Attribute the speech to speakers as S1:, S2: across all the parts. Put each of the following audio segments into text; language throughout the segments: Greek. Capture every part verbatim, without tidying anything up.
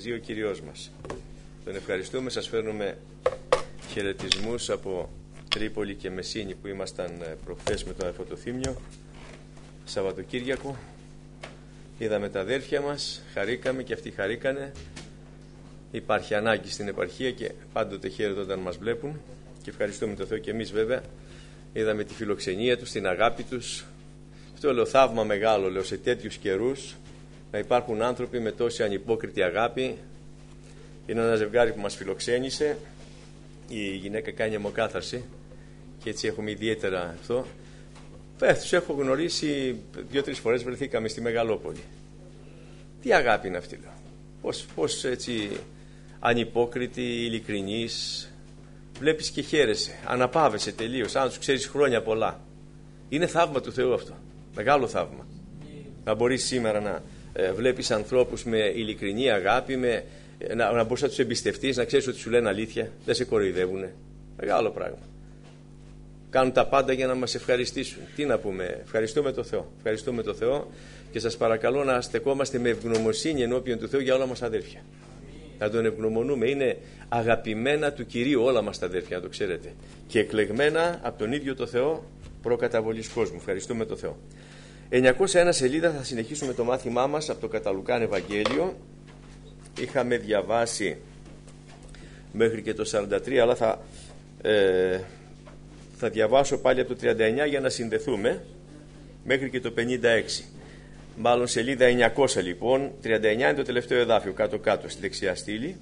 S1: ζει ο Κυριός μας. Τον ευχαριστούμε, σας φέρνουμε χαιρετισμούς από Τρίπολη και Μεσίνη που ήμασταν προχθές με τον αδερφό το Θήμιο, Σαββατοκύριακο. Είδαμε τα αδέρφια μας, χαρήκαμε και αυτοί χαρήκανε. Υπάρχει ανάγκη στην επαρχία και πάντοτε χαίρονται όταν μας βλέπουν και ευχαριστούμε τον Θεό και εμείς βέβαια. Είδαμε τη φιλοξενία τους, την αγάπη τους. Αυτό λέω θαύμα μεγάλο, λέω, σε τέτοιους καιρούς να υπάρχουν άνθρωποι με τόση ανυπόκριτη αγάπη. Είναι ένα ζευγάρι που μας φιλοξένησε. Η γυναίκα κάνει αιμοκάθαρση και έτσι έχουμε ιδιαίτερα αυτό. Ε, τους έχω γνωρίσει δύο-τρεις φορές, βρεθήκαμε στη Μεγαλόπολη. Τι αγάπη είναι αυτή, λέω. Πώς, πώς έτσι ανυπόκριτη, ειλικρινής, βλέπεις και χαίρεσαι, αναπαύεσαι τελείως, αν τους ξέρεις χρόνια πολλά. Είναι θαύμα του Θεού αυτό, μεγάλο θαύμα. Να μπορείς σήμερα να ε, βλέπεις ανθρώπους με ειλικρινή αγάπη, με, ε, να, να μπορείς να τους εμπιστευτείς, να ξέρεις ότι σου λένε αλήθεια, δεν σε κοροϊδεύουνε. Μεγάλο πράγμα. Κάνουν τα πάντα για να μας ευχαριστήσουν. Τι να πούμε, ευχαριστούμε το Θεό. Ευχαριστούμε το Θεό και σας παρακαλώ να στεκόμαστε με ευγνωμοσύνη ενώπιον του Θεού για όλα μας τα αδέρφια. Να τον ευγνωμονούμε. Είναι αγαπημένα του Κυρίου όλα μας τα αδέρφια, να το ξέρετε. Και εκλεγμένα από τον ίδιο το Θεό προκαταβολής κόσμου. Ευχαριστούμε το Θεό. εννιακόσια ένα σελίδα, θα συνεχίσουμε το μάθημά μας από το κατά Λουκάν Ευαγγέλιο. Είχαμε διαβάσει μέχρι και το σαράντα τρία, αλλά θα... Ε, Θα διαβάσω πάλι από το τριάντα εννιά για να συνδεθούμε μέχρι και το πενήντα έξι. Μάλλον σελίδα εννιακόσια λοιπόν, τριάντα εννιά είναι το τελευταίο εδάφιο κάτω-κάτω στη δεξιά στήλη.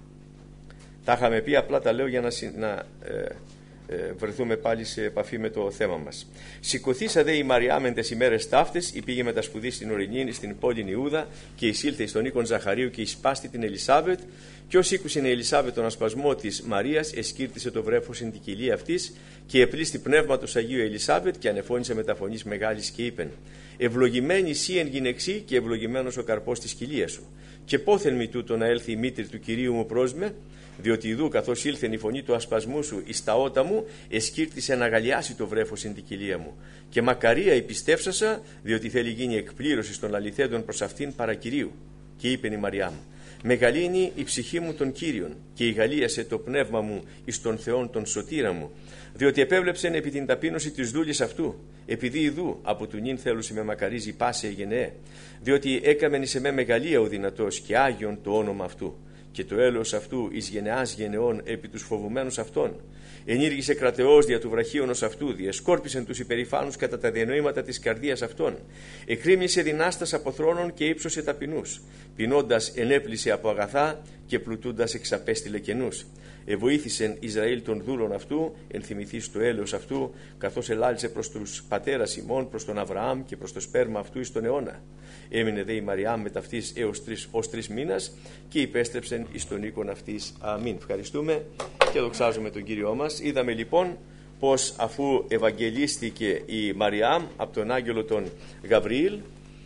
S1: Τα είχαμε πει, απλά τα λέω για να, να ε, ε, βρεθούμε πάλι σε επαφή με το θέμα μας. Σηκωθήσα δε η Μαριά μεν τες ημέρες ταύτες, πήγε με τα σπουδή στην ορεινή, στην πόλη Ιούδα και εισήλθε στον οίκον Ζαχαρίου και εισπάστη την Ελισάβετ. Και ως ήκουσεν η Ελισάβετ τον ασπασμό της Μαρίας, εσκύρτησε το βρέφος εν την κοιλία αυτής και επλήστη πνεύματος Αγίου Ελισάβετ και ανεφώνησε με τα φωνής μεγάλης και είπεν: Ευλογημένη σύ εν γυναιξή και ευλογημένος ο καρπός της κοιλίας σου. Και πόθεν μη τούτο να έλθει η μήτρη του Κυρίου μου προς με, διότι ιδού καθώς ήλθεν η φωνή του ασπασμού σου εις τα ότα μου, εσκύρτησε να αγαλιάσει το βρέφος εν την κοιλία μου. Και μακαρία υπιστεύσασα, διότι θέλει γίνει εκπλήρωση των αληθέντων προς αυτήν παρά Κυρίου. Και είπεν η Μαριά μου: Μεγαλύνει η ψυχή μου τον Κύριον και ηγαλίασε το πνεύμα μου εις τον Θεόν τον σωτήρα μου, διότι επέβλεψεν επί την ταπείνωση της δούλης αυτού, επειδή ιδού από του νυν θέλουσε με μακαρίζει πάσε γενναίε, διότι έκαμεν εις εμέ μεγαλεία ο δυνατός και άγιον το όνομα αυτού, και το έλεος αυτού εις γενεάς γενεών επί τους φοβουμένους αυτών. Ενήργησε κρατεώς δια του βραχίωνος αυτού, διεσκόρπισεν τους υπερηφάνους κατά τα διανοήματα της καρδίας αυτών. Εκρήμνησε δυνάστας από θρόνων και ύψωσε ταπεινούς. Πεινώντας ενέπλησε από αγαθά και πλουτούντας εξαπέστειλε κενούς. Εβοήθησεν Ισραήλ των δούλων αυτού, ενθυμηθείς το έλεος αυτού, καθώς ελάλησε προς τους πατέρας ημών, προς τον Αβραάμ και προς το σπέρμα αυτού εις τον αιώνα. Έμεινε δε η Μαριά με ταυτής έως τρεις, ως τρεις μήνας και υπέστρεψεν εις τον οίκον αυτής. Αμήν. Ευχαριστούμε και δοξάζουμε τον Κύριό μας. Είδαμε λοιπόν πως αφού ευαγγελίστηκε η Μαριά από τον άγγελο τον Γαβριήλ,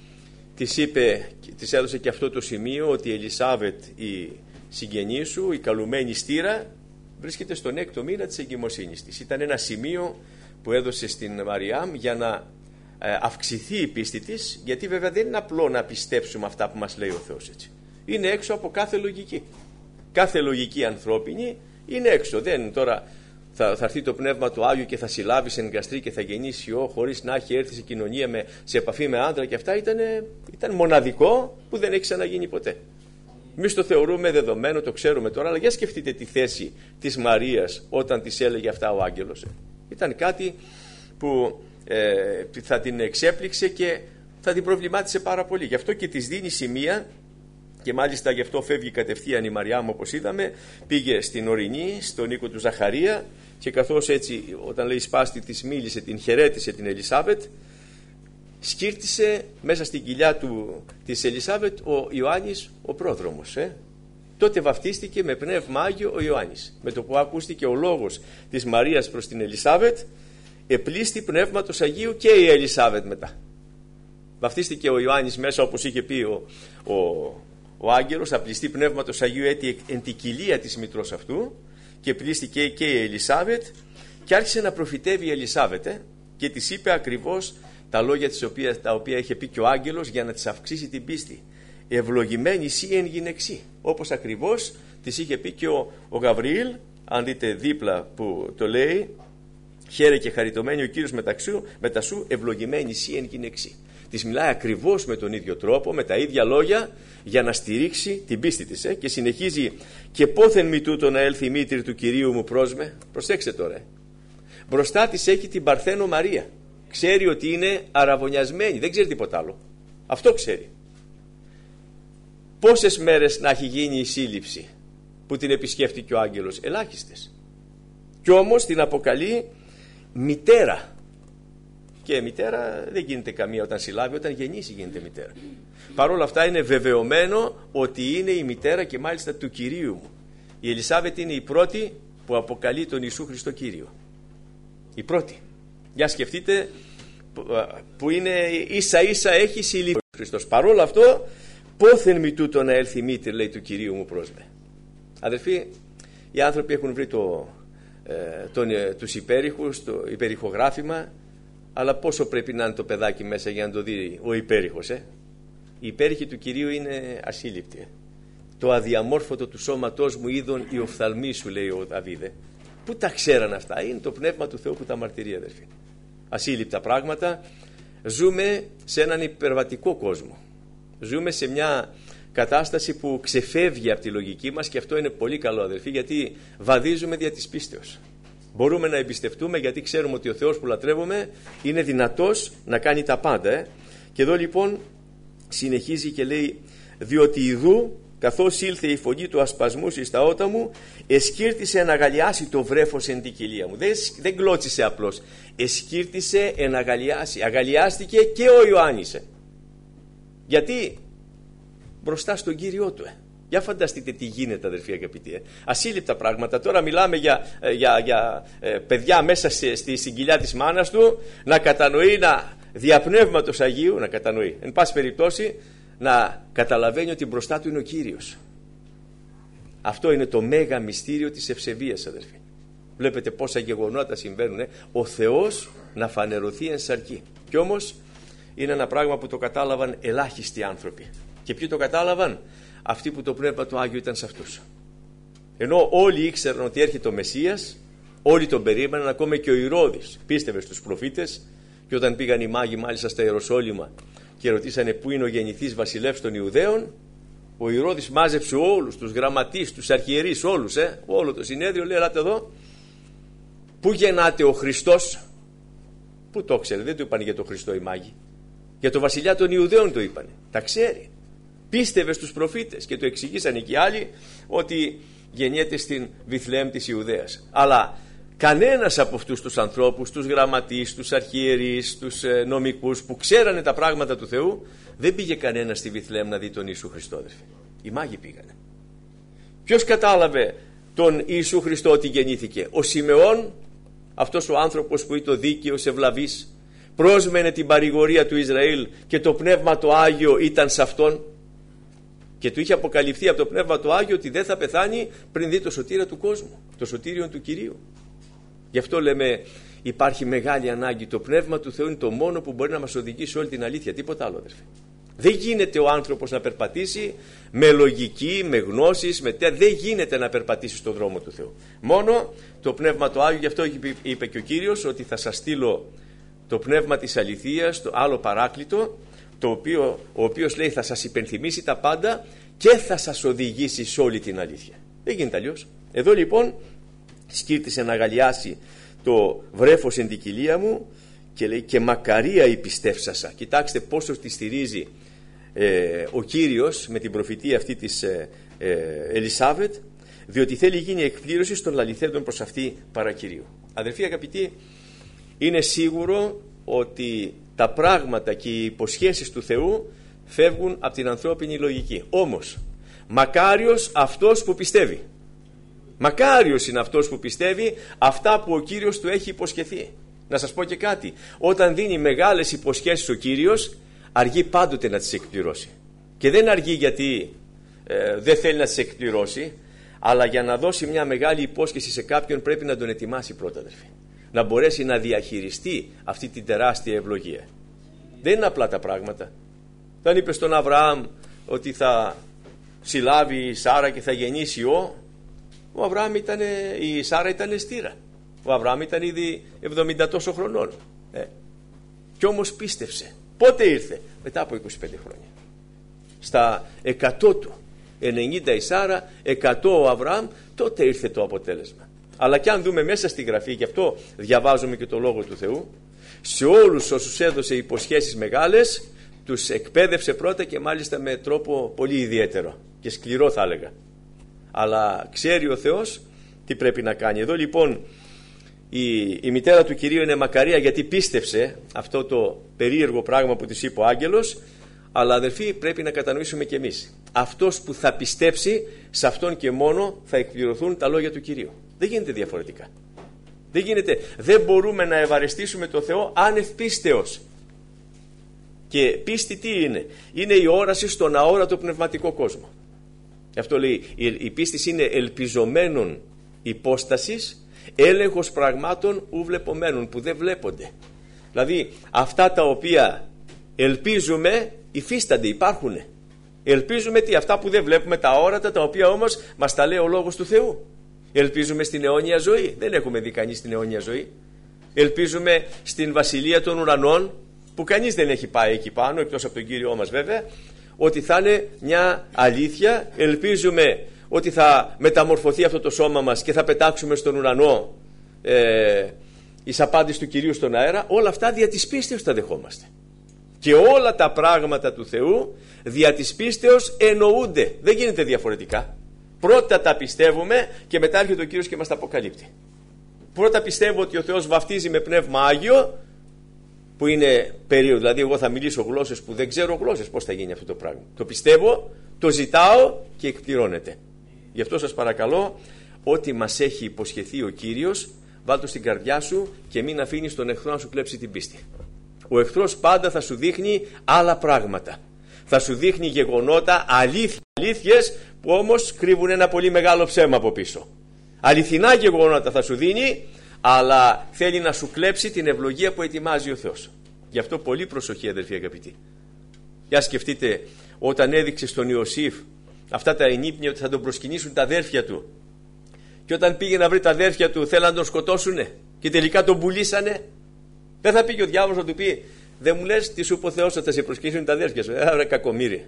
S1: της είπε, της έδωσε και αυτό το σημείο ότι η Ελισάβετ η συγγενή σου, η καλουμένη στήρα, βρίσκεται στον έκτο μήνα της εγκυμοσύνης της. Ήταν ένα σημείο που έδωσε στην Μαριάμ για να αυξηθεί η πίστη της, γιατί βέβαια δεν είναι απλό να πιστέψουμε αυτά που μας λέει ο Θεός, έτσι. Είναι έξω από κάθε λογική. Κάθε λογική ανθρώπινη είναι έξω. Δεν τώρα θα, θα έρθει το πνεύμα του Άγιου και θα συλλάβει σε εγκαστρή και θα γεννήσει ιό χωρίς να έχει έρθει σε κοινωνία, με, σε επαφή με άντρα, και αυτά ήταν, ήταν μοναδικό που δεν έχει ξαναγίνει ποτέ. Εμείς το θεωρούμε δεδομένο, το ξέρουμε τώρα, αλλά για σκεφτείτε τη θέση της Μαρίας όταν της έλεγε αυτά ο άγγελος. Ήταν κάτι που ε, θα την εξέπληξε και θα την προβλημάτισε πάρα πολύ. Γι' αυτό και της δίνει σημεία, και μάλιστα γι' αυτό φεύγει κατευθείαν η Μαριά μου, όπως είδαμε, πήγε στην ορεινή, στον οίκο του Ζαχαρία, και καθώς έτσι όταν λέει σπάστη της μίλησε, την χαιρέτησε την Ελισάβετ, σκύρτησε μέσα στην κοιλιά του, της Ελισάβετ, ο Ιωάννης ο πρόδρομος. Ε? Τότε βαφτίστηκε με πνεύμα Άγιο ο Ιωάννης. Με το που ακούστηκε ο λόγος της Μαρίας προς την Ελισάβετ, επλήστη πνεύματος Αγίου και η Ελισάβετ μετά. Βαφτίστηκε ο Ιωάννης μέσα, όπως είχε πει ο, ο, ο άγγελος, απληστή πνεύματος Αγίου έτη εν την κοιλία της μητρός αυτού, και πλήστηκε και η Ελισάβετ, και άρχισε να προφητεύει η Ελισάβετ ε? και της είπε ακριβώς τα λόγια τις οποίες, τα οποία είχε πει και ο άγγελος, για να της αυξήσει την πίστη. ευλογημένη εσύ εν γυναιξή. Όπως ακριβώς της είχε πει και ο, ο Γαβριήλ, αν δείτε δίπλα που το λέει, χαίρε και χαριτωμένη ο Κύριος μεταξύ, μετα σου, ευλογημένη εσύ εν γυναιξή. Της μιλάει ακριβώς με τον ίδιο τρόπο, με τα ίδια λόγια, για να στηρίξει την πίστη της. Ε? Και συνεχίζει, και πόθεν μη τούτο να έλθει η μήτρη του Κυρίου μου πρόσμε. Προσέξτε τώρα. Ε. Μπροστά της έχει την Παρθένο Μαρία. Ξέρει ότι είναι αραβωνιασμένη, δεν ξέρει τίποτα άλλο. Αυτό ξέρει. Πόσες μέρες να έχει γίνει η σύλληψη που την επισκέφτηκε ο άγγελος? Ελάχιστες. Κι όμως την αποκαλεί μητέρα. Και μητέρα δεν γίνεται καμία όταν συλλάβει, όταν γεννήσει γίνεται μητέρα. Παρ' όλα αυτά είναι βεβαιωμένο ότι είναι η μητέρα και μάλιστα του Κυρίου μου. Η Ελισάβετ είναι η πρώτη που αποκαλεί τον Ιησού Χριστό Κύριο. Η πρώτη. Για σκεφτείτε που είναι ίσα ίσα έχει συλληφθεί ο Χριστός. Παρ' όλο αυτό, πόθεν μη τούτο να έλθει η μήτρη, λέει, του Κυρίου μου πρόσμε. Αδερφοί, οι άνθρωποι έχουν βρει το, ε, τον, ε, τους υπέρηχους, το υπερηχογράφημα, αλλά πόσο πρέπει να είναι το παιδάκι μέσα για να το δει ο υπέρηχος. Ε? Οι υπέρηχοι του Κυρίου είναι ασύλληπτοι. Ε? Το αδιαμόρφωτο του σώματός μου είδων η οφθαλμή σου, λέει ο Δαβίδε. Πού τα ξέραν αυτά? Είναι το πνεύμα του Θεού που τα μαρτυρεί, αδερφοί. Ασύλληπτα πράγματα. Ζούμε σε έναν υπερβατικό κόσμο. Ζούμε σε μια κατάσταση που ξεφεύγει από τη λογική μας, και αυτό είναι πολύ καλό, αδερφοί, γιατί βαδίζουμε δια της πίστεως. Μπορούμε να εμπιστευτούμε, γιατί ξέρουμε ότι ο Θεός που λατρεύουμε είναι δυνατός να κάνει τα πάντα. Ε? Και εδώ λοιπόν συνεχίζει και λέει, διότι ιδού καθώς ήλθε η φωνή του ασπασμού εις τα ότα μου, εσκύρτησε να αγαλιάσει το βρέφος εν την κοιλία μου. Δεν, δεν κλώτσισε απλώς, εσκύρτησε να αγαλιάσει. Αγαλιάστηκε και ο Ιωάννης. Ε. Γιατί? Μπροστά στον Κύριό του. Ε. Για φανταστείτε τι γίνεται, αδερφοί αγαπητοί. Ε. Ασύλληπτα πράγματα. Τώρα μιλάμε για, για, για ε, παιδιά μέσα σε, στη συγκυλιά της μάνας του, να κατανοεί, να διαπνεύματος Αγίου, να κατανοεί. Εν πάση περιπτώσει, να καταλαβαίνει ότι μπροστά του είναι ο Κύριος. Αυτό είναι το μέγα μυστήριο της ευσεβίας, αδερφοί. Βλέπετε πόσα γεγονότα συμβαίνουν. Ε. Ο Θεός να φανερωθεί εν σαρκή. Κι όμως είναι ένα πράγμα που το κατάλαβαν ελάχιστοι άνθρωποι. Και ποιοι το κατάλαβαν? Αυτοί που το Πνεύμα του Άγιο ήταν σε αυτούς. Ενώ όλοι ήξεραν ότι έρχεται ο Μεσσίας, όλοι τον περίμεναν, ακόμα και ο Ηρώδης πίστευε στους προφήτες, και όταν πήγαν οι μάγοι μάλιστα στα Ιεροσόλυμα και ρωτήσανε πού είναι ο γεννηθής βασιλεύς των Ιουδαίων, ο Ηρώδης μάζεψε όλους τους γραμματείς, τους αρχιερείς, όλους, ε, όλο το συνέδριο, λέει, ελάτε εδώ, πού γεννάται ο Χριστός? Πού το ξέρει? Δεν του είπαν για τον Χριστό οι μάγοι, για τον βασιλιά των Ιουδαίων το είπαν. Τα ξέρει. Πίστευε στους προφήτες και το εξηγήσαν και οι άλλοι ότι γεννιέται στην Βιθλεέμ της Ιουδαίας. Αλλά κανένας από αυτούς τους ανθρώπους, τους γραμματείς, τους αρχιερείς, τους νομικούς που ξέρανε τα πράγματα του Θεού, δεν πήγε κανένας στη Βιθλεέμ να δει τον Ιησού Χριστό, αδερφοί. Οι μάγοι πήγανε. Ποιος κατάλαβε τον Ιησού Χριστό ότι γεννήθηκε? Ο Σιμεών, αυτός ο άνθρωπος που ήταν δίκαιος, ευλαβής, πρόσμενε την παρηγορία του Ισραήλ και το Πνεύμα το Άγιο ήταν σε αυτόν. Και του είχε αποκαλυφθεί από το Πνεύμα το Άγιο ότι δεν θα πεθάνει πριν δει το σωτήρα του κόσμου, το σωτήριο του Κυρίου. Γι' αυτό λέμε υπάρχει μεγάλη ανάγκη. Το Πνεύμα του Θεού είναι το μόνο που μπορεί να μας οδηγήσει όλη την αλήθεια, τίποτα άλλο, αδερφοί. Δεν γίνεται ο άνθρωπος να περπατήσει με λογική, με γνώσεις, με τε... δεν γίνεται να περπατήσει στον δρόμο του Θεού. Μόνο το Πνεύμα το Άγιο. Γι' αυτό είπε και ο Κύριος ότι θα σας στείλω το Πνεύμα της αληθείας, το άλλο παράκλητο, το οποίο, ο οποίος λέει θα σας υπενθυμίσει τα πάντα και θα σας οδηγήσει σε όλη την αλήθεια. Δεν γίνεται αλλιώς. Εδώ λοιπόν σκύρτησε να αγαλιάσει το βρέφος εν την κοιλία μου και λέει και μακαρία η πιστεύσασα. Κοιτάξτε πόσο τη στηρίζει ε, ο Κύριος με την προφητεία αυτή της ε, ε, Ελισάβετ, διότι θέλει γίνει εκπλήρωση των λαληθέντων προς αυτή παρακυρίου. Αδερφοί αγαπητοί, είναι σίγουρο ότι τα πράγματα και οι υποσχέσεις του Θεού φεύγουν από την ανθρώπινη λογική. Όμως μακάριος αυτός που πιστεύει. Μακάριος είναι αυτός που πιστεύει αυτά που ο Κύριος του έχει υποσχεθεί. Να σας πω και κάτι. Όταν δίνει μεγάλες υποσχέσεις ο Κύριος, αργεί πάντοτε να τις εκπληρώσει. Και δεν αργεί γιατί ε, δεν θέλει να τις εκπληρώσει, αλλά για να δώσει μια μεγάλη υπόσχεση σε κάποιον πρέπει να τον ετοιμάσει πρώτα, αδερφοί. Να μπορέσει να διαχειριστεί αυτή την τεράστια ευλογία. Δεν είναι απλά τα πράγματα. Δεν είπε στον Αβραάμ ότι θα συλλάβει η Σάρα και θα γεννήσει ιό, ο Αβραάμ ήταν, η Σάρα ήταν στήρα. Ο Αβραάμ ήταν ήδη εβδομήντα τόσο χρονών. Ε. Κι όμως πίστεψε. Πότε ήρθε? Μετά από είκοσι πέντε χρόνια. Στα εκατό του. ενενήντα η Σάρα, εκατό ο Αβραάμ, τότε ήρθε το αποτέλεσμα. Αλλά κι αν δούμε μέσα στη Γραφή, γι' αυτό διαβάζουμε και το Λόγο του Θεού, σε όλους όσους έδωσε υποσχέσεις μεγάλες, τους εκπαίδευσε πρώτα και μάλιστα με τρόπο πολύ ιδιαίτερο και σκληρό θα έλεγα. Αλλά ξέρει ο Θεός τι πρέπει να κάνει. Εδώ λοιπόν η, η μητέρα του Κυρίου είναι μακαρία, γιατί πίστεψε αυτό το περίεργο πράγμα που της είπε ο άγγελος. Αλλά αδελφοί, πρέπει να κατανοήσουμε κι εμείς, αυτός που θα πιστέψει, σε αυτόν και μόνο θα εκπληρωθούν τα λόγια του Κυρίου. Δεν γίνεται διαφορετικά. Δεν γίνεται. Δεν μπορούμε να ευαρεστήσουμε το Θεό άνευ πίστεως. Και πίστη τι είναι? Είναι η όραση στον αόρατο πνευματικό κόσμο. Γι' αυτό λέει, η πίστη είναι ελπιζομένων υπόστασης, έλεγχος πραγμάτων ου βλεπομένων, που δεν βλέπονται. Δηλαδή αυτά τα οποία ελπίζουμε υφίστανται, υπάρχουν. Ελπίζουμε τι? Αυτά που δεν βλέπουμε, τα όρατα, τα οποία όμως μας τα λέει ο Λόγος του Θεού. Ελπίζουμε στην αιώνια ζωή. Δεν έχουμε δει κανείς την αιώνια ζωή. Ελπίζουμε στην βασιλεία των ουρανών, που κανείς δεν έχει πάει εκεί πάνω, εκτός από τον Κύριό μας βέβαια, ότι θα είναι μια αλήθεια. Ελπίζουμε ότι θα μεταμορφωθεί αυτό το σώμα μας και θα πετάξουμε στον ουρανό ε, εις απάντηση του Κυρίου στον αέρα. Όλα αυτά δια της πίστεως τα δεχόμαστε. Και όλα τα πράγματα του Θεού δια της πίστεως εννοούνται. Δεν γίνεται διαφορετικά. Πρώτα τα πιστεύουμε και μετά έρχεται ο Κύριος και μας τα αποκαλύπτει. Πρώτα πιστεύω ότι ο Θεός βαφτίζει με πνεύμα Άγιο, που είναι περίοδο. Δηλαδή εγώ θα μιλήσω γλώσσες που δεν ξέρω γλώσσες. Πώς θα γίνει αυτό το πράγμα? Το πιστεύω, το ζητάω και εκπληρώνεται. Γι' αυτό σας παρακαλώ, ό,τι μας έχει υποσχεθεί ο Κύριος, βάλ' το στην καρδιά σου και μην αφήνεις τον εχθρό να σου κλέψει την πίστη. Ο εχθρός πάντα θα σου δείχνει άλλα πράγματα. Θα σου δείχνει γεγονότα, αλήθειες, αλήθειες που όμως κρύβουν ένα πολύ μεγάλο ψέμα από πίσω. Αληθινά γεγονότα θα σου δίνει, αλλά θέλει να σου κλέψει την ευλογία που ετοιμάζει ο Θεός. Γι' αυτό πολύ προσοχή, αδελφοί αγαπητοί. Για σκεφτείτε, όταν έδειξε στον Ιωσήφ αυτά τα ενύπνια ότι θα τον προσκυνήσουν τα αδέρφια του, και όταν πήγε να βρει τα αδέρφια του θέλαν να τον σκοτώσουνε και τελικά τον πουλήσανε, δεν θα πήγε ο διάβολος να του πει, δεν μου λες τι σου είπε ο Θεός ότι θα σε προσκυνήσουν τα αδέρφια σου? Άρα κακομοίρη.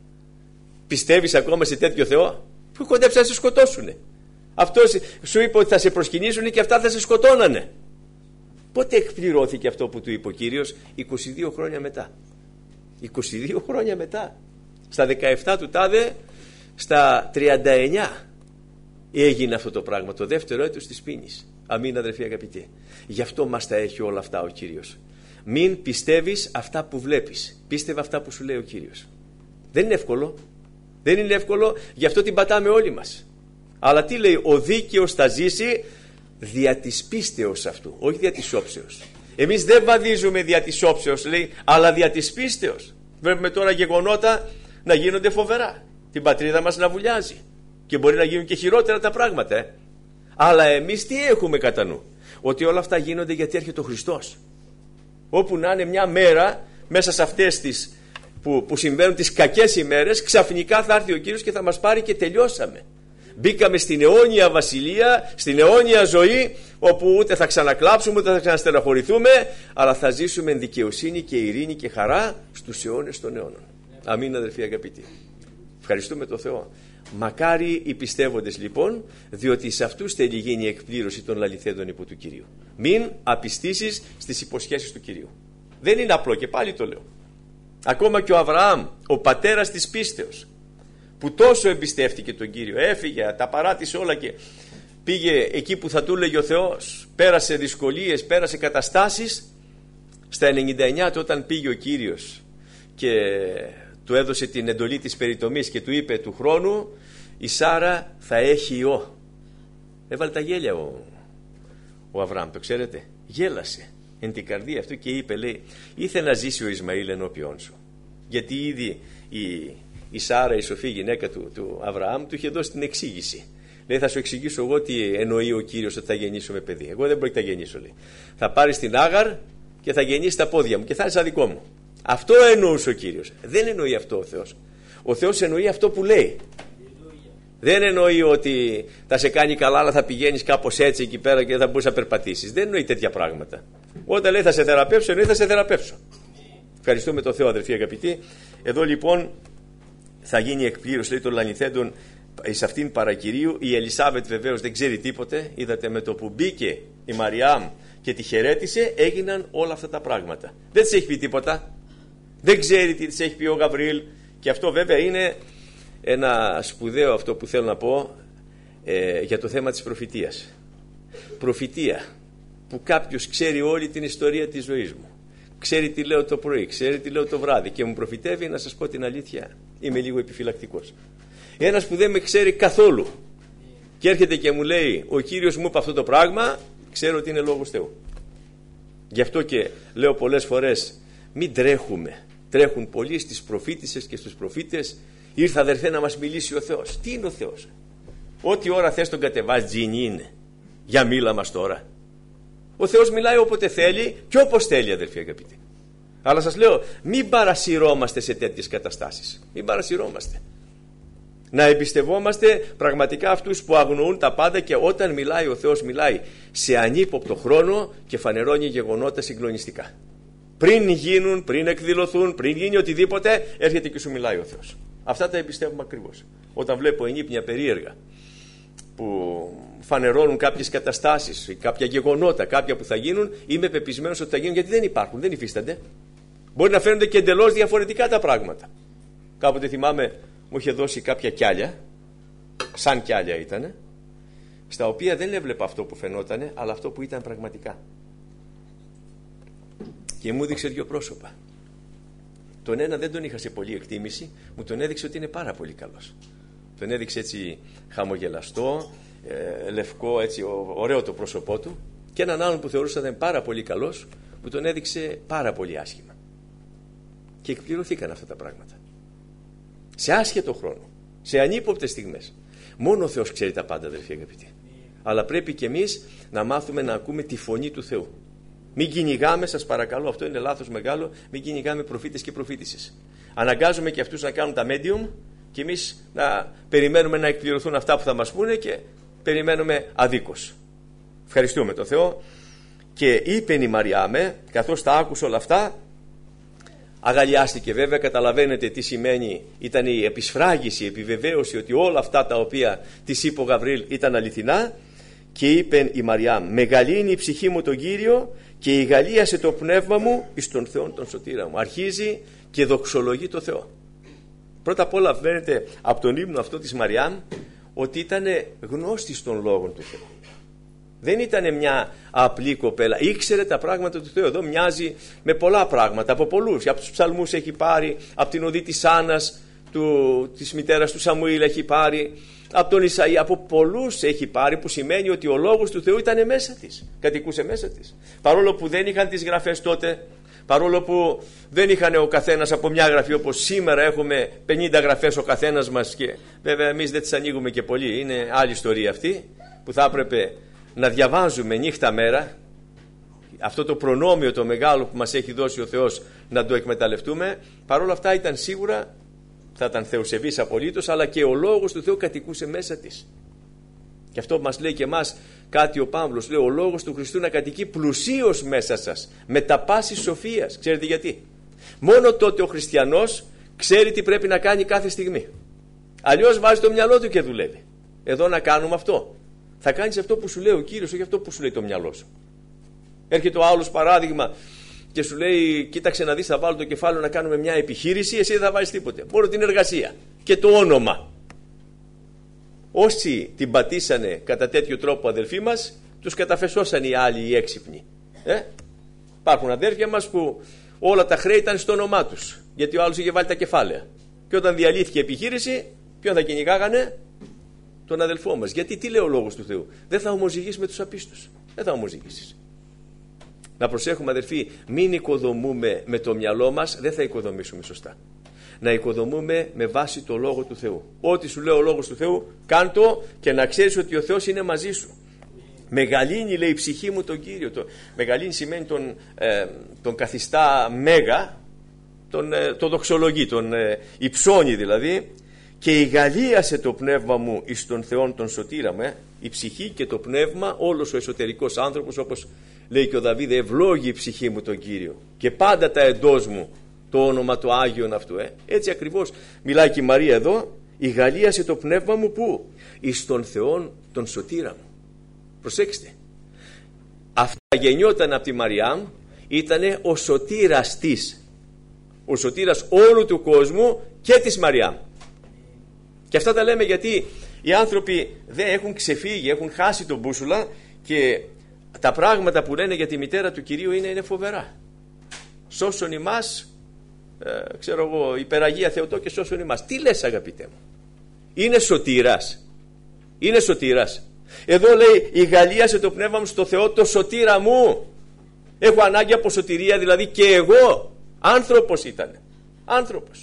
S1: Πιστεύεις ακόμα σε τέτοιο Θεό που κοντέψαν να σε σκοτώσουνε? Αυτός σου είπε ότι θα σε προσκυνήσουν και αυτά θα σε σκοτώνανε. Πότε εκπληρώθηκε αυτό που του είπε ο Κύριος? είκοσι δύο χρόνια μετά. είκοσι δύο χρόνια μετά. Στα δεκαεπτά του τάδε, στα τριάντα εννιά έγινε αυτό το πράγμα, το δεύτερο έτος της πείνης. Αμήν, αδελφοί αγαπητοί. Γι' αυτό μας τα έχει όλα αυτά ο Κύριος. Μην πιστεύεις αυτά που βλέπεις. Πίστευε αυτά που σου λέει ο Κύριος. Δεν είναι εύκολο. Δεν είναι εύκολο, γι' αυτό την πατάμε όλοι μας. Αλλά τι λέει? Ο δίκαιος θα ζήσει δια της πίστεως αυτού, όχι δια της όψεως. Εμείς δεν βαδίζουμε δια της όψεως, λέει, αλλά δια της πίστεως. Βλέπουμε τώρα γεγονότα να γίνονται φοβερά. Την πατρίδα μας να βουλιάζει. Και μπορεί να γίνουν και χειρότερα τα πράγματα. Ε. Αλλά εμείς τι έχουμε κατά νου? Ότι όλα αυτά γίνονται γιατί έρχεται ο Χριστός. Όπου να είναι μια μέρα, μέσα σε αυτές τις που, που συμβαίνουν τις κακές ημέρες, ξαφνικά θα έρθει ο Κύριος και θα μας πάρει και τελειώσαμε. Μπήκαμε στην αιώνια βασιλεία, στην αιώνια ζωή, όπου ούτε θα ξανακλάψουμε ούτε θα ξαναστεναχωρηθούμε, αλλά θα ζήσουμε εν δικαιοσύνη και ειρήνη και χαρά στους αιώνες των αιώνων. Αμήν, αδελφοί αγαπητοί. Ευχαριστούμε τον Θεό. Μακάρι οι πιστεύοντες λοιπόν, διότι σε αυτούς θέλει γίνει η εκπλήρωση των λαληθέντων υπό του Κυρίου. Μην απιστήσεις στις υποσχέσεις του Κυρίου. Δεν είναι απλό, και πάλι το λέω. Ακόμα και ο Αβραάμ, ο πατέρας της πίστεως, που τόσο εμπιστεύτηκε τον Κύριο, έφυγε, τα παράτησε όλα και πήγε εκεί που θα του έλεγε ο Θεός, πέρασε δυσκολίες, πέρασε καταστάσεις. Στα ενενήντα εννιά του, όταν πήγε ο Κύριος και του έδωσε την εντολή της περιτομής και του είπε, του χρόνου η Σάρα θα έχει ιό. Έβαλε τα γέλια ο, ο Αβραάμ, το ξέρετε, γέλασε εν την καρδία αυτού και είπε, λέει, ήθελε να ζήσει ο Ισμαήλ ενώπιόν σου, γιατί ήδη η, η Σάρα, η σοφή γυναίκα του, του Αβραάμ, του είχε δώσει την εξήγηση. Λέει, θα σου εξηγήσω εγώ τι εννοεί ο Κύριος ότι θα γεννήσω με παιδί. Εγώ δεν πρόκειται να γεννήσω, λέει. Θα πάρεις την Άγαρ και θα γεννήσει τα πόδια μου και θα είναι σαν δικό μου. Αυτό εννοούσε ο Κύριος. Δεν εννοεί αυτό ο Θεός. Ο Θεός εννοεί αυτό που λέει. Δεν εννοεί ότι θα σε κάνει καλά, αλλά θα πηγαίνεις κάπως έτσι εκεί πέρα και δεν θα μπορείς να περπατήσεις. Δεν εννοεί τέτοια πράγματα. Όταν λέει θα σε θεραπεύσω, εννοεί θα σε θεραπεύσω. Ευχαριστούμε τον Θεό, αδερφοί αγαπητοί. Εδώ λοιπόν θα γίνει εκπλήρωση, λέει, των λανιθέντων εις αυτήν παρακυρίου. Η Ελισάβετ βεβαίως δεν ξέρει τίποτε. Είδατε, με το που μπήκε η Μαριάμ και τη χαιρέτησε, έγιναν όλα αυτά τα πράγματα. Δεν της έχει πει τίποτα. Δεν ξέρει τι της έχει πει ο Γαβριήλ. Και αυτό βέβαια είναι ένα σπουδαίο, αυτό που θέλω να πω, ε, για το θέμα της προφητείας. Προφητεία που κάποιος ξέρει όλη την ιστορία της ζωής μου, ξέρει τι λέω το πρωί, ξέρει τι λέω το βράδυ και μου προφητεύει, να σας πω την αλήθεια, είμαι λίγο επιφυλακτικός. Ένας που δεν με ξέρει καθόλου και έρχεται και μου λέει ο Κύριος μου είπε αυτό το πράγμα, ξέρω ότι είναι λόγος Θεού. Γι' αυτό και λέω πολλές φορές, μην τρέχουμε. Τρέχουν πολλοί στις προφήτισσες και στους προφήτες. Ήρθε, αδερφέ, να μας μιλήσει ο Θεός. Τι είναι ο Θεός? Ό,τι ώρα θες τον κατεβάζει, τζίνι είναι. Για μίλα μας τώρα. Ο Θεός μιλάει όποτε θέλει και όπως θέλει, αδερφοί αγαπητοί. Αλλά σας λέω, μην παρασυρώμαστε σε τέτοιες καταστάσεις. Μην παρασυρώμαστε. Να εμπιστευόμαστε πραγματικά αυτούς που αγνοούν τα πάντα, και όταν μιλάει ο Θεός, μιλάει σε ανύποπτο χρόνο και φανερώνει γεγονότα συγκλονιστικά. Πριν γίνουν, πριν εκδηλωθούν, πριν γίνει οτιδήποτε, έρχεται και σου μιλάει ο Θεός. Αυτά τα εμπιστεύουμε ακριβώς. Όταν βλέπω ενύπνια περίεργα που φανερώνουν κάποιες καταστάσεις, κάποια γεγονότα, κάποια που θα γίνουν, είμαι πεπισμένος ότι θα γίνουν, γιατί δεν υπάρχουν, δεν υφίστανται. Μπορεί να φαίνονται και εντελώς διαφορετικά τα πράγματα. Κάποτε θυμάμαι, μου είχε δώσει κάποια κιάλια, σαν κιάλια ήτανε, στα οποία δεν έβλεπα αυτό που φαινότανε, αλλά αυτό που ήταν πραγματικά. Και μου έδειξε δύο πρόσωπα. Τον ένα δεν τον είχα σε πολλή εκτίμηση, μου τον έδειξε ότι είναι πάρα πολύ καλός. Τον έδειξε έτσι χαμογελαστό, ε, λευκό, έτσι ωραίο το πρόσωπό του, και έναν άλλον που θεωρούσα ότι ήταν πάρα πολύ καλός, μου τον έδειξε πάρα πολύ άσχημα. Και εκπληρωθήκαν αυτά τα πράγματα. Σε άσχετο χρόνο, σε ανύποπτες στιγμές. Μόνο ο Θεός ξέρει τα πάντα, αδελφοί αγαπητοί. Αλλά πρέπει και εμείς να μάθουμε να ακούμε τη φωνή του Θεού. Μην κυνηγάμε, σας παρακαλώ, αυτό είναι λάθος μεγάλο, μην κυνηγάμε προφήτες και προφήτισσες. Αναγκάζουμε και αυτούς να κάνουν τα medium και εμείς να περιμένουμε να εκπληρωθούν αυτά που θα μας πούνε και περιμένουμε αδίκως. Ευχαριστούμε τον Θεό. Και είπε η Μαριάμε, καθώς τα άκουσε όλα αυτά, αγαλιάστηκε βέβαια. Καταλαβαίνετε τι σημαίνει, ήταν η επισφράγιση, η επιβεβαίωση ότι όλα αυτά τα οποία της είπε ο Γαβριήλ ήταν αληθινά. Και είπε η Μαριάμ, μεγαλύνει η ψυχή μου τον Κύριο και ηγαλίασε το πνεύμα μου εις τον Θεόν τον σωτήρα μου. Αρχίζει και δοξολογεί το Θεό. Πρώτα απ' όλα φαίνεται από τον ύμνο αυτό της Μαριάμ ότι ήταν γνώστη των λόγων του Θεού. Δεν ήταν μια απλή κοπέλα, ήξερε τα πράγματα του Θεού. Εδώ μοιάζει με πολλά πράγματα, από πολλούς. Από τους ψαλμούς έχει πάρει, από την οδή της Άννας, του, της μητέρας του Σαμουήλ έχει πάρει, από τον Ισαΐα, από πολλούς έχει πάρει, που σημαίνει ότι ο λόγος του Θεού ήταν μέσα της, κατοικούσε μέσα της. Παρόλο που δεν είχαν τις γραφές τότε, παρόλο που δεν είχαν ο καθένας από μια γραφή, όπως σήμερα έχουμε πενήντα γραφές ο καθένας μας, και βέβαια εμείς δεν τις ανοίγουμε και πολύ, είναι άλλη ιστορία αυτή, που θα έπρεπε να διαβάζουμε νύχτα μέρα, αυτό το προνόμιο το μεγάλο που μας έχει δώσει ο Θεός να το εκμεταλλευτούμε. Παρόλα αυτά ήταν σίγουρα, θα ήταν θεοσεβής απολύτως, αλλά και ο λόγος του Θεού κατοικούσε μέσα της. Και αυτό μας λέει και εμάς κάτι ο Παύλος, λέει, ο λόγος του Χριστού να κατοικεί πλουσίως μέσα σας, με τα πάσης σοφίας. Ξέρετε γιατί? Μόνο τότε ο χριστιανός ξέρει τι πρέπει να κάνει κάθε στιγμή. Αλλιώς βάζει το μυαλό του και δουλεύει. Εδώ να κάνουμε αυτό. Θα κάνεις αυτό που σου λέει ο Κύριος, όχι αυτό που σου λέει το μυαλό σου. Έρχεται ο άλλος, παράδειγμα, και σου λέει, κοίταξε να δεις, θα βάλω το κεφάλαιο να κάνουμε μια επιχείρηση, εσύ δεν θα βάλεις τίποτε, μόνο την εργασία και το όνομα. Όσοι την πατήσανε κατά τέτοιο τρόπο, αδελφοί μας, τους καταφεσώσαν οι άλλοι οι έξυπνοι. Ε? Υπάρχουν αδέρφια μας που όλα τα χρέη ήταν στο όνομά τους, γιατί ο άλλος είχε βάλει τα κεφάλαια. Και όταν διαλύθηκε η επιχείρηση, ποιον θα κυνηγάγανε? Τον αδελφό μας. Γιατί τι λέει ο λόγος του Θεού? Δεν θα ομοζυγείς με τους απίστους. Δεν θα ομοζυγήσεις. Να προσέχουμε, αδερφοί, μην οικοδομούμε με το μυαλό μας, δεν θα οικοδομήσουμε σωστά. Να οικοδομούμε με βάση το λόγο του Θεού. Ό,τι σου λέει ο λόγος του Θεού, κάντο, και να ξέρεις ότι ο Θεός είναι μαζί σου. Μεγαλύνει, λέει, η ψυχή μου τον Κύριο. Το μεγαλύνει σημαίνει τον, ε, τον καθιστά μέγα, τον, το δοξολογεί, τον υψώνει δηλαδή. Και ηγαλίασε το πνεύμα μου εις τον Θεόν τον σωτήρα μου. Ε. Η ψυχή και το πνεύμα, όλος ο εσωτερικός άνθρωπος, όπως λέει και ο Δαβίδ, ευλόγει η ψυχή μου τον Κύριο και πάντα τα εντός μου το όνομα το Άγιον αυτού. Ε. Έτσι ακριβώς μιλάει και η Μαρία εδώ. Ηγαλίασε το πνεύμα μου που? Εις τον Θεόν τον σωτήρα μου. Προσέξτε, αυτά γεννιόταν από τη Μαριάμ, ήτανε ο σωτήρας της, ο σωτήρας όλου του κόσμου και της Μαριάμ. Και αυτά τα λέμε γιατί οι άνθρωποι δεν έχουν ξεφύγει, έχουν χάσει τον μπούσουλα και τα πράγματα που λένε για τη μητέρα του Κυρίου είναι, είναι φοβερά. Σώσον ημάς, ε, ξέρω εγώ, υπεραγία Θεοτό και σώσον ημάς. Τι λες αγαπητέ μου? Είναι σωτήρας. Είναι σωτήρας. Εδώ λέει ηγαλίασε το πνεύμα μου στο Θεό το σωτήρα μου. Έχω ανάγκη από σωτηρία, δηλαδή και εγώ. Άνθρωπος ήταν. Άνθρωπος.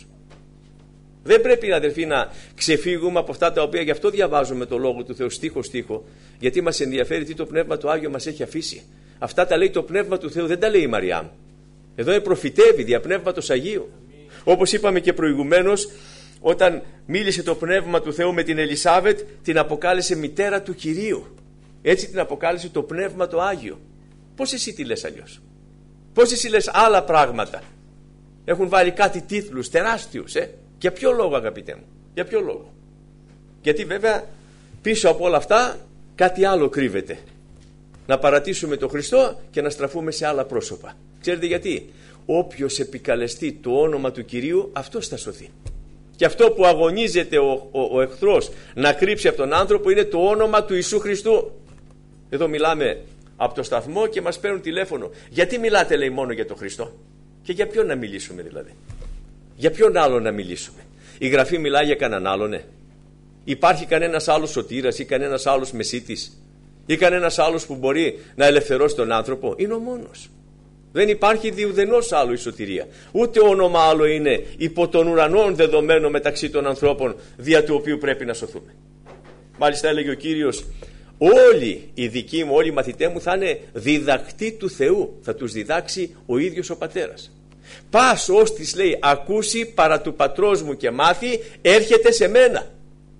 S1: Δεν πρέπει, αδελφοί, να ξεφύγουμε από αυτά τα οποία, γι' αυτό διαβάζουμε το Λόγο του Θεού στίχο στίχο, γιατί μας ενδιαφέρει τι το Πνεύμα το Άγιο μας έχει αφήσει. Αυτά τα λέει το Πνεύμα του Θεού, δεν τα λέει η Μαριάμ. Εδώ προφητεύει δια Πνεύματος Αγίου. Όπως είπαμε και προηγουμένως, όταν μίλησε το Πνεύμα του Θεού με την Ελισάβετ, την αποκάλεσε μητέρα του Κυρίου. Έτσι την αποκάλεσε το Πνεύμα το Άγιο. Πώς εσύ τη λες αλλιώς? Πώς εσύ λες άλλα πράγματα? Έχουν βάλει κάτι τίτλους τεράστιους, ε? Για ποιο λόγο, αγαπητέ μου? Για ποιο λόγο? Γιατί βέβαια πίσω από όλα αυτά κάτι άλλο κρύβεται. Να παρατήσουμε τον Χριστό και να στραφούμε σε άλλα πρόσωπα. Ξέρετε γιατί? Όποιος επικαλεστεί το όνομα του Κυρίου, αυτός θα σωθεί. Και αυτό που αγωνίζεται ο, ο, ο εχθρός να κρύψει από τον άνθρωπο είναι το όνομα του Ιησού Χριστού. Εδώ μιλάμε από το σταθμό και μας παίρνουν τηλέφωνο. Γιατί μιλάτε, λέει, μόνο για τον Χριστό? Και για ποιον να μιλήσουμε δηλαδή? Για ποιον άλλο να μιλήσουμε? Η Γραφή μιλάει για κανέναν άλλον? Ναι. Υπάρχει κανένας άλλος σωτήρας ή κανένας άλλος μεσίτης ή κανένας άλλος που μπορεί να ελευθερώσει τον άνθρωπο? Είναι ο μόνος. Δεν υπάρχει διουδενός άλλο η σωτηρία. Ούτε όνομα άλλο είναι υπό των ουρανών δεδομένο μεταξύ των ανθρώπων δια του οποίου πρέπει να σωθούμε. Μάλιστα έλεγε ο Κύριος, όλοι οι δικοί μου, όλοι οι μαθητές μου θα είναι διδακτοί του Θεού. Θα τους διδάξει ο ίδιος ο Πατέρας. Πας ως της λέει ακούσει παρά του πατρός μου και μάθει, έρχεται σε μένα.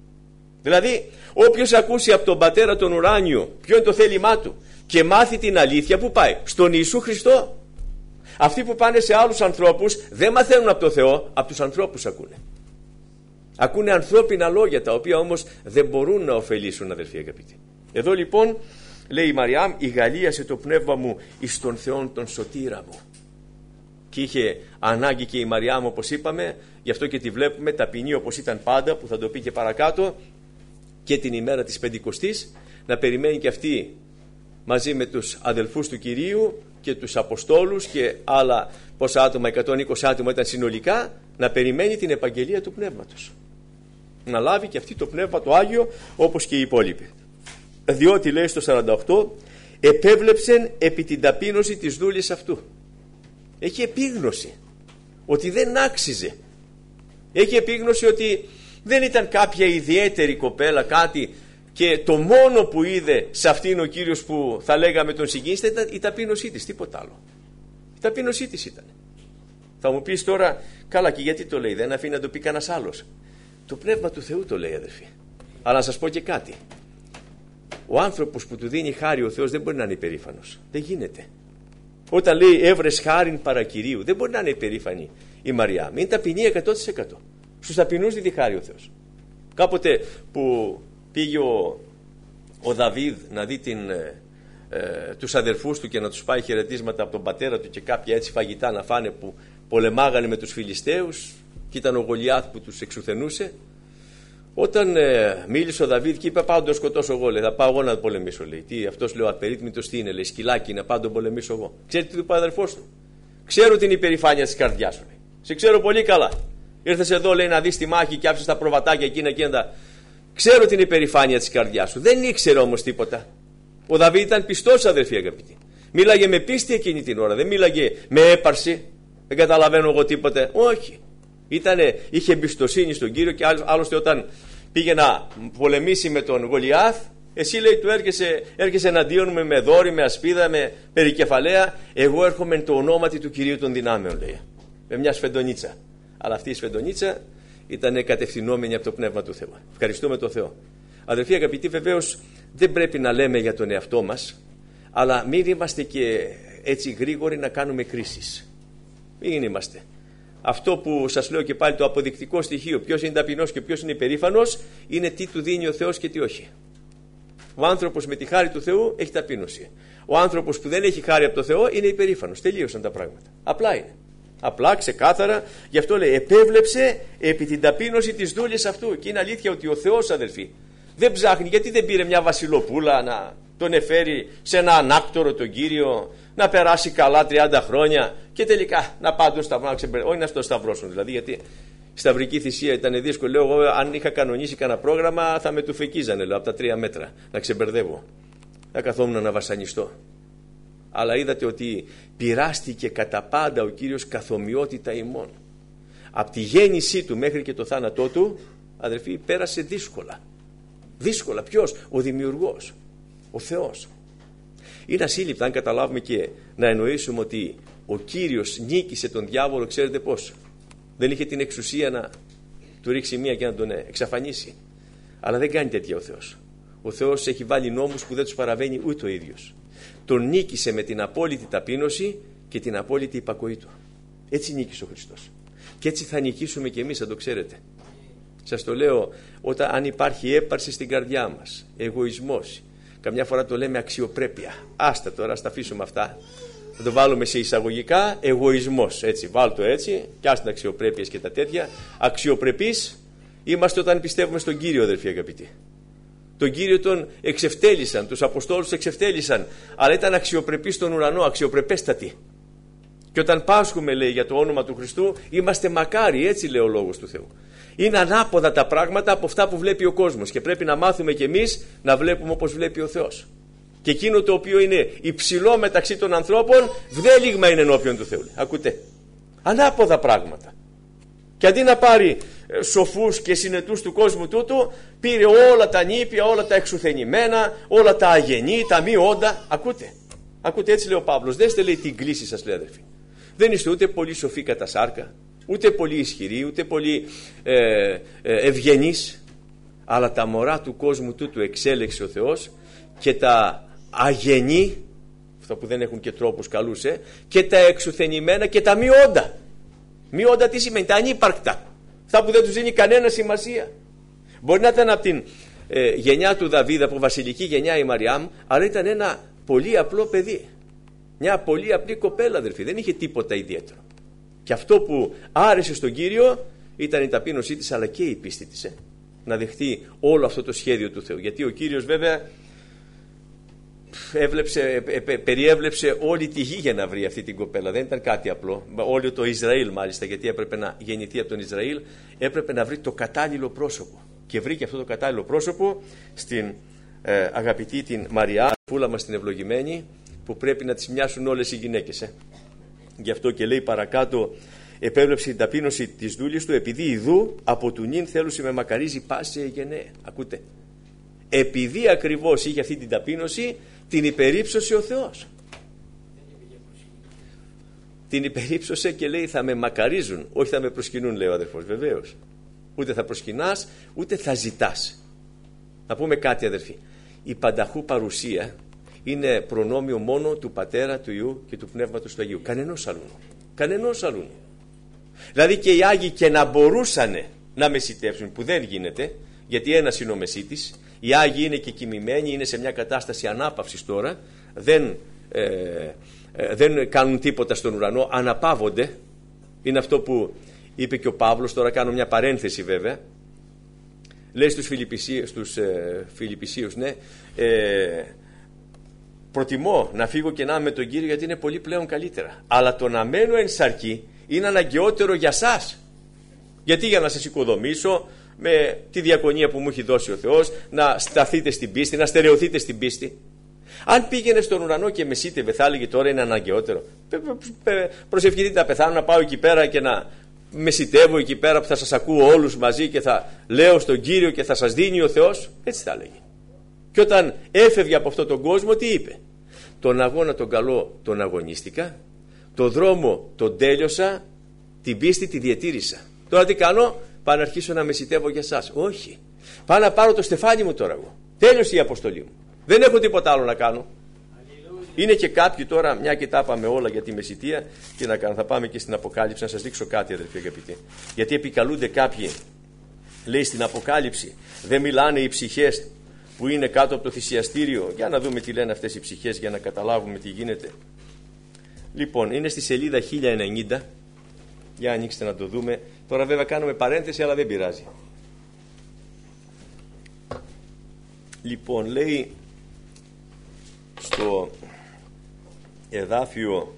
S1: Δηλαδή όποιος ακούσει από τον Πατέρα τον ουράνιο ποιο είναι το θέλημά του και μάθει την αλήθεια, που πάει? Στον Ιησού Χριστό. Αυτοί που πάνε σε άλλους ανθρώπους δεν μαθαίνουν από το Θεό, από τους ανθρώπους ακούνε. Ακούνε ανθρώπινα λόγια, τα οποία όμως δεν μπορούν να ωφελήσουν, αδελφοί αγαπητοί. Εδώ λοιπόν λέει η Μαριάμ, ηγαλίασε το πνεύμα μου εις τον Θεόν τον σωτήρα μου. Και είχε ανάγκη και η Μαριάμ, όπως είπαμε, γι' αυτό και τη βλέπουμε ταπεινή όπως ήταν πάντα, που θα το πει και παρακάτω, και την ημέρα της Πεντηκοστής να περιμένει και αυτή μαζί με τους αδελφούς του Κυρίου και τους Αποστόλους και άλλα πόσα άτομα, εκατόν είκοσι άτομα ήταν συνολικά, να περιμένει την επαγγελία του Πνεύματος. Να λάβει και αυτή το Πνεύμα το Άγιο όπως και οι υπόλοιποι. Διότι λέει στο σαράντα οκτώ, επέβλεψεν επί την ταπείνωση της δούλης αυτού. Έχει επίγνωση ότι δεν άξιζε. Έχει επίγνωση ότι δεν ήταν κάποια ιδιαίτερη κοπέλα, κάτι, και το μόνο που είδε σε αυτήν ο Κύριος που θα λέγαμε τον συγκίνησε ήταν η ταπείνωσή της, τίποτα άλλο. Η ταπείνωσή της ήταν. Θα μου πεις τώρα, καλά, και γιατί το λέει? Δεν αφήνει να το πει κανένας άλλος? Το Πνεύμα του Θεού το λέει, αδερφοί. Αλλά να σας πω και κάτι. Ο άνθρωπος που του δίνει χάρη ο Θεός δεν μπορεί να είναι υπερήφανος. Δεν γίνεται. Όταν λέει έβρες χάριν παρά Κυρίου, δεν μπορεί να είναι υπερήφανη η Μαριά. Είναι ταπεινή εκατό τοις εκατό. Στους ταπεινούς δίδει χάρη ο Θεός. Κάποτε που πήγε ο, ο Δαβίδ να δει την, ε, ε, τους αδερφούς του και να τους πάει χαιρετίσματα από τον πατέρα του και κάποια έτσι φαγητά να φάνε που πολεμάγανε με τους Φιλιστέους, και ήταν ο Γολιάθ που τους εξουθενούσε. Όταν ε, μίλησε ο Δαβίδ και είπε, πάω να τον σκοτώσω εγώ, λέει, θα πάω εγώ να τον πολεμήσω. Λέει. Τι, αυτός λέει, ο απερίτμητος τι είναι? Λέει, σκυλάκι είναι, πάω να τον πολεμήσω εγώ. Ξέρετε τι του είπε ο αδερφός του? Ξέρω την υπερηφάνεια της καρδιάς σου. Λέει. Σε ξέρω πολύ καλά. Ήρθες εδώ, λέει, να δεις τη μάχη και άφησες τα προβατάκια εκείνα και τα. Ξέρω την υπερηφάνεια της καρδιάς σου. Δεν ήξερε όμως τίποτα. Ο Δαβίδ ήταν πιστός, αδερφοί αγαπητοί. Μίλαγε με πίστη εκείνη την ώρα. Δεν μίλαγε με έπαρση. Δεν καταλαβαίνω εγώ τίποτε. Όχι. Ήτανε, είχε εμπιστοσύνη στον Κύριο και άλλωστε όταν πήγε να πολεμήσει με τον Γολιάθ, εσύ λέει του έρχεσαι, έρχεσαι εναντίον μου με δόρη, με ασπίδα, με περικεφαλαία. Εγώ έρχομαι εν το ονόματι του Κυρίου των δυνάμεων, λέει. με μια σφεντονίτσα. Αλλά αυτή η σφεντονίτσα ήταν κατευθυνόμενη από το Πνεύμα του Θεού. Ευχαριστούμε τον Θεό. Αδελφοί αγαπητοί, βεβαίως δεν πρέπει να λέμε για τον εαυτό μας, αλλά μην είμαστε και έτσι γρήγοροι να κάνουμε κρίσεις. Μην είμαστε. Αυτό που σας λέω και πάλι, το αποδεικτικό στοιχείο, ποιος είναι ταπεινός και ποιος είναι υπερήφανος, είναι τι του δίνει ο Θεός και τι όχι. Ο άνθρωπος με τη χάρη του Θεού έχει ταπείνωση. Ο άνθρωπος που δεν έχει χάρη από το Θεό είναι υπερήφανος. Τελείωσαν τα πράγματα. Απλά είναι. Απλά, ξεκάθαρα. Γι' αυτό λέει, επέβλεψε επί την ταπείνωση της δούλης αυτού. Και είναι αλήθεια ότι ο Θεός, αδελφοί, δεν ψάχνει. Γιατί δεν πήρε μια βασιλοπούλα να τον εφέρει σε ένα ανάκτορο τον Κύριο, να περάσει καλά τριάντα χρόνια και τελικά να πάει στο σταυρό, να ξεμπερδεύει. Όχι να στο σταυρώσουν δηλαδή, γιατί η σταυρική θυσία ήταν δύσκολη. Λέω, εγώ αν είχα κανονίσει κανένα πρόγραμμα θα με του φεκίζανε, λέω, από τα τρία μέτρα. Να ξεμπερδεύω. Να καθόμουν να βασανιστώ. Αλλά είδατε ότι πειράστηκε κατά πάντα ο Κύριος καθομοιότητα ημών. Από τη γέννησή του μέχρι και το θάνατό του, αδελφοί, πέρασε δύσκολα. Δύσκολα. Ποιος? Ο Δημιουργός, ο Θεός. Είναι ασύλληπτα αν καταλάβουμε και να εννοήσουμε ότι ο Κύριος νίκησε τον διάβολο, ξέρετε πώς? Δεν είχε την εξουσία να του ρίξει μία και να τον εξαφανίσει. Αλλά δεν κάνει τέτοια ο Θεός. Ο Θεός έχει βάλει νόμους που δεν τους παραβαίνει ούτε ο ίδιος. Τον νίκησε με την απόλυτη ταπείνωση και την απόλυτη υπακοή του. Έτσι νίκησε ο Χριστός. Και έτσι θα νικήσουμε και εμείς, θα το ξέρετε. Σας το λέω, όταν, αν υπάρχει έπαρση στην καρδιά μας, εγωισμός, καμιά φορά το λέμε αξιοπρέπεια. Άστα τώρα, ας τα αφήσουμε αυτά. Θα το βάλουμε σε εισαγωγικά, εγωισμός. Έτσι, βάλ το έτσι, και άστα αξιοπρέπειες και τα τέτοια. Αξιοπρεπείς είμαστε όταν πιστεύουμε στον Κύριο, αδελφοί αγαπητοί. Τον Κύριο τον εξευτέλισαν, τους Αποστόλους εξευτέλισαν, αλλά ήταν αξιοπρεπείς στον ουρανό, αξιοπρεπέστατοι. Και όταν πάσχουμε, λέει, για το όνομα του Χριστού, είμαστε μακάρι, έτσι λέει ο λόγος του Θεού. Είναι ανάποδα τα πράγματα από αυτά που βλέπει ο κόσμος και πρέπει να μάθουμε κι εμείς να βλέπουμε όπως βλέπει ο Θεός. Και εκείνο το οποίο είναι υψηλό μεταξύ των ανθρώπων, βδέλιγμα είναι ενώπιον του Θεού. Ακούτε. Ανάποδα πράγματα. Και αντί να πάρει σοφούς και συνετούς του κόσμου τούτου, πήρε όλα τα νήπια, όλα τα εξουθενημένα, όλα τα αγενή, τα μη όντα. Ακούτε. Ακούτε, έτσι λέει ο Παύλος. Δέστε, λέει, την κλίση σας, λέει, αδερφοί. Δεν είστε ούτε πολύ σοφοί κατά σάρκα, ούτε πολύ ισχυροί, ούτε πολύ ε, ε, ευγενείς, αλλά τα μωρά του κόσμου τούτου εξέλεξε ο Θεός και τα αγενή, αυτά που δεν έχουν και τρόπους καλούς, ε, και τα εξουθενημένα και τα μη όντα. Μη όντα τι σημαίνει? Τα ανύπαρκτα. Αυτά που δεν τους δίνει κανένα σημασία. Μπορεί να ήταν από την ε, γενιά του Δαβίδ, από βασιλική γενιά η Μαριάμ, αλλά ήταν ένα πολύ απλό παιδί. Μια πολύ απλή κοπέλα, αδερφή. Δεν είχε τίποτα ιδιαίτερο. Και αυτό που άρεσε στον Κύριο ήταν η ταπείνωσή της, αλλά και η πίστη της. Ε, να δεχτεί όλο αυτό το σχέδιο του Θεού. Γιατί ο Κύριος βέβαια έβλεψε, ε, περιέβλεψε όλη τη γη για να βρει αυτή την κοπέλα. Δεν ήταν κάτι απλό. Όλο το Ισραήλ μάλιστα, γιατί έπρεπε να γεννηθεί από τον Ισραήλ, έπρεπε να βρει το κατάλληλο πρόσωπο. Και βρήκε αυτό το κατάλληλο πρόσωπο στην ε, αγαπητή την Μαριά, φούλα μας την ευλογημένη, που πρέπει να τις μοιάσουν όλες οι γυναίκες. Ε. Γι' αυτό και λέει παρακάτω, επέβλεψε την ταπείνωση της δούλης του, επειδή ιδού από του νυν θέλουσε με μακαρίζει πάση εγενέ. Ακούτε. Επειδή ακριβώς είχε αυτή την ταπείνωση, την υπερύψωσε ο Θεός. Την υπερύψωσε και λέει, θα με μακαρίζουν, όχι θα με προσκυνούν, λέει ο αδερφός. Βεβαίως. Ούτε θα προσκυνάς, ούτε θα ζητάς. Να πούμε κάτι, αδερφοί. Η πανταχού παρουσία είναι προνόμιο μόνο του Πατέρα, του Υιού και του Πνεύματος του Αγίου. Κανενός αλλού. Κανενός αλλού. Δηλαδή και οι Άγιοι και να μπορούσαν να μεσιτεύσουν, που δεν γίνεται, γιατί ένας είναι ο μεσίτης. Οι Άγιοι είναι και κοιμημένοι, είναι σε μια κατάσταση ανάπαυσης τώρα, δεν, ε, ε, δεν κάνουν τίποτα στον ουρανό, αναπαύονται. Είναι αυτό που είπε και ο Παύλος, τώρα κάνω μια παρένθεση βέβαια. Λέει στους Φιλιππισίους, στους, ε, Φιλιππισίους ναι, ε, προτιμώ να φύγω και να είμαι με τον Κύριο, γιατί είναι πολύ πλέον καλύτερα. Αλλά το να μένω εν σαρκή είναι αναγκαιότερο για σας. Γιατί? Για να σας οικοδομήσω με τη διακονία που μου έχει δώσει ο Θεός, να σταθείτε στην πίστη, να στερεωθείτε στην πίστη. Αν πήγαινε στον ουρανό και μεσίτευε, θα έλεγε τώρα είναι αναγκαιότερο. Προσευχηθείτε να πεθάνω, να πάω εκεί πέρα και να μεσιτεύω εκεί πέρα που θα σας ακούω όλους μαζί και θα λέω στον Κύριο και θα σας δίνει ο Θεός. Έτσι θα έλεγε. Και όταν έφευγε από αυτόν τον κόσμο, τι είπε? Τον αγώνα τον καλό τον αγωνίστηκα, τον δρόμο τον τέλειωσα, Την πίστη τη διατήρησα. Τώρα τι κάνω? Πάω να αρχίσω να μεσητεύω για εσάς. Όχι. Πάω να πάρω το στεφάνι μου τώρα εγώ. Τέλειωσε η αποστολή μου. Δεν έχω τίποτα άλλο να κάνω. Είναι και κάποιοι τώρα, μια και τα είπαμε όλα για τη μεσητεία, τι να κάνω, θα πάμε και στην Αποκάλυψη να σας δείξω κάτι, αδελφοί αγαπητοί. Γιατί επικαλούνται κάποιοι, λέει στην Αποκάλυψη, δεν μιλάνε οι ψυχές που είναι κάτω από το θυσιαστήριο. Για να δούμε τι λένε αυτές οι ψυχές, για να καταλάβουμε τι γίνεται. Λοιπόν, είναι στη σελίδα χίλια ενενήντα. Για ανοίξτε να το δούμε. Τώρα βέβαια κάνουμε παρένθεση, αλλά δεν πειράζει. Λοιπόν, λέει στο εδάφιο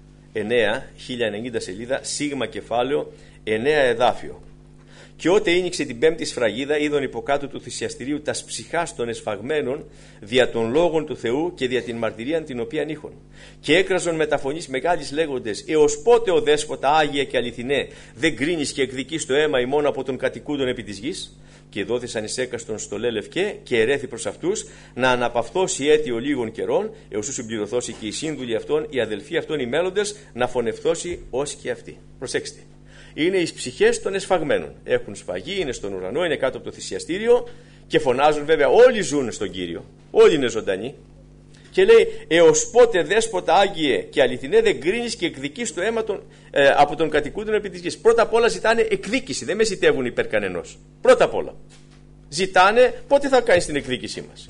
S1: εννέα, χίλια ενενήντα σελίδα, σίγμα κεφάλαιο, εννέα εδάφιο. Και ότε ήνιξε την πέμπτη σφραγίδα, είδον υποκάτω του θυσιαστηρίου τας ψυχάς των εσφαγμένων δια των λόγων του Θεού και δια την μαρτυρίαν την οποίαν είχον. Και έκραζον με τα φωνής μεγάλης λέγοντες, έως πότε ο δέσποτα Άγια και αληθινέ δεν κρίνεις και εκδικείς το αίμα ημών από των κατοικούντων επί της γης? Και δόθησαν εις έκαστον στολέ λευκέ και ερέθη προς αυτούς να αναπαυθώσει αίτιο λίγων καιρών, έως ου συμπληρωθώσει και οι σύνδουλοι αυτών, οι αδελφοί αυτών οι μέλλοντες, να φωνευθώσει ως και αυτοί. Προσέξτε. Είναι οι ψυχές των εσφαγμένων. Έχουν σφαγή, είναι στον ουρανό, είναι κάτω από το θυσιαστήριο και φωνάζουν, βέβαια, όλοι ζουν στον Κύριο. Όλοι είναι ζωντανοί. Και λέει, έως πότε δέσποτα Άγιε και αληθινέ δεν κρίνεις και εκδικείς το αίμα των, ε, από τον κατοικούντων επί της γης? Πρώτα απ' όλα ζητάνε εκδίκηση, δεν μεσητεύουν υπέρ κανενός. Πρώτα απ' όλα. Ζητάνε πότε θα κάνεις την εκδίκησή μας.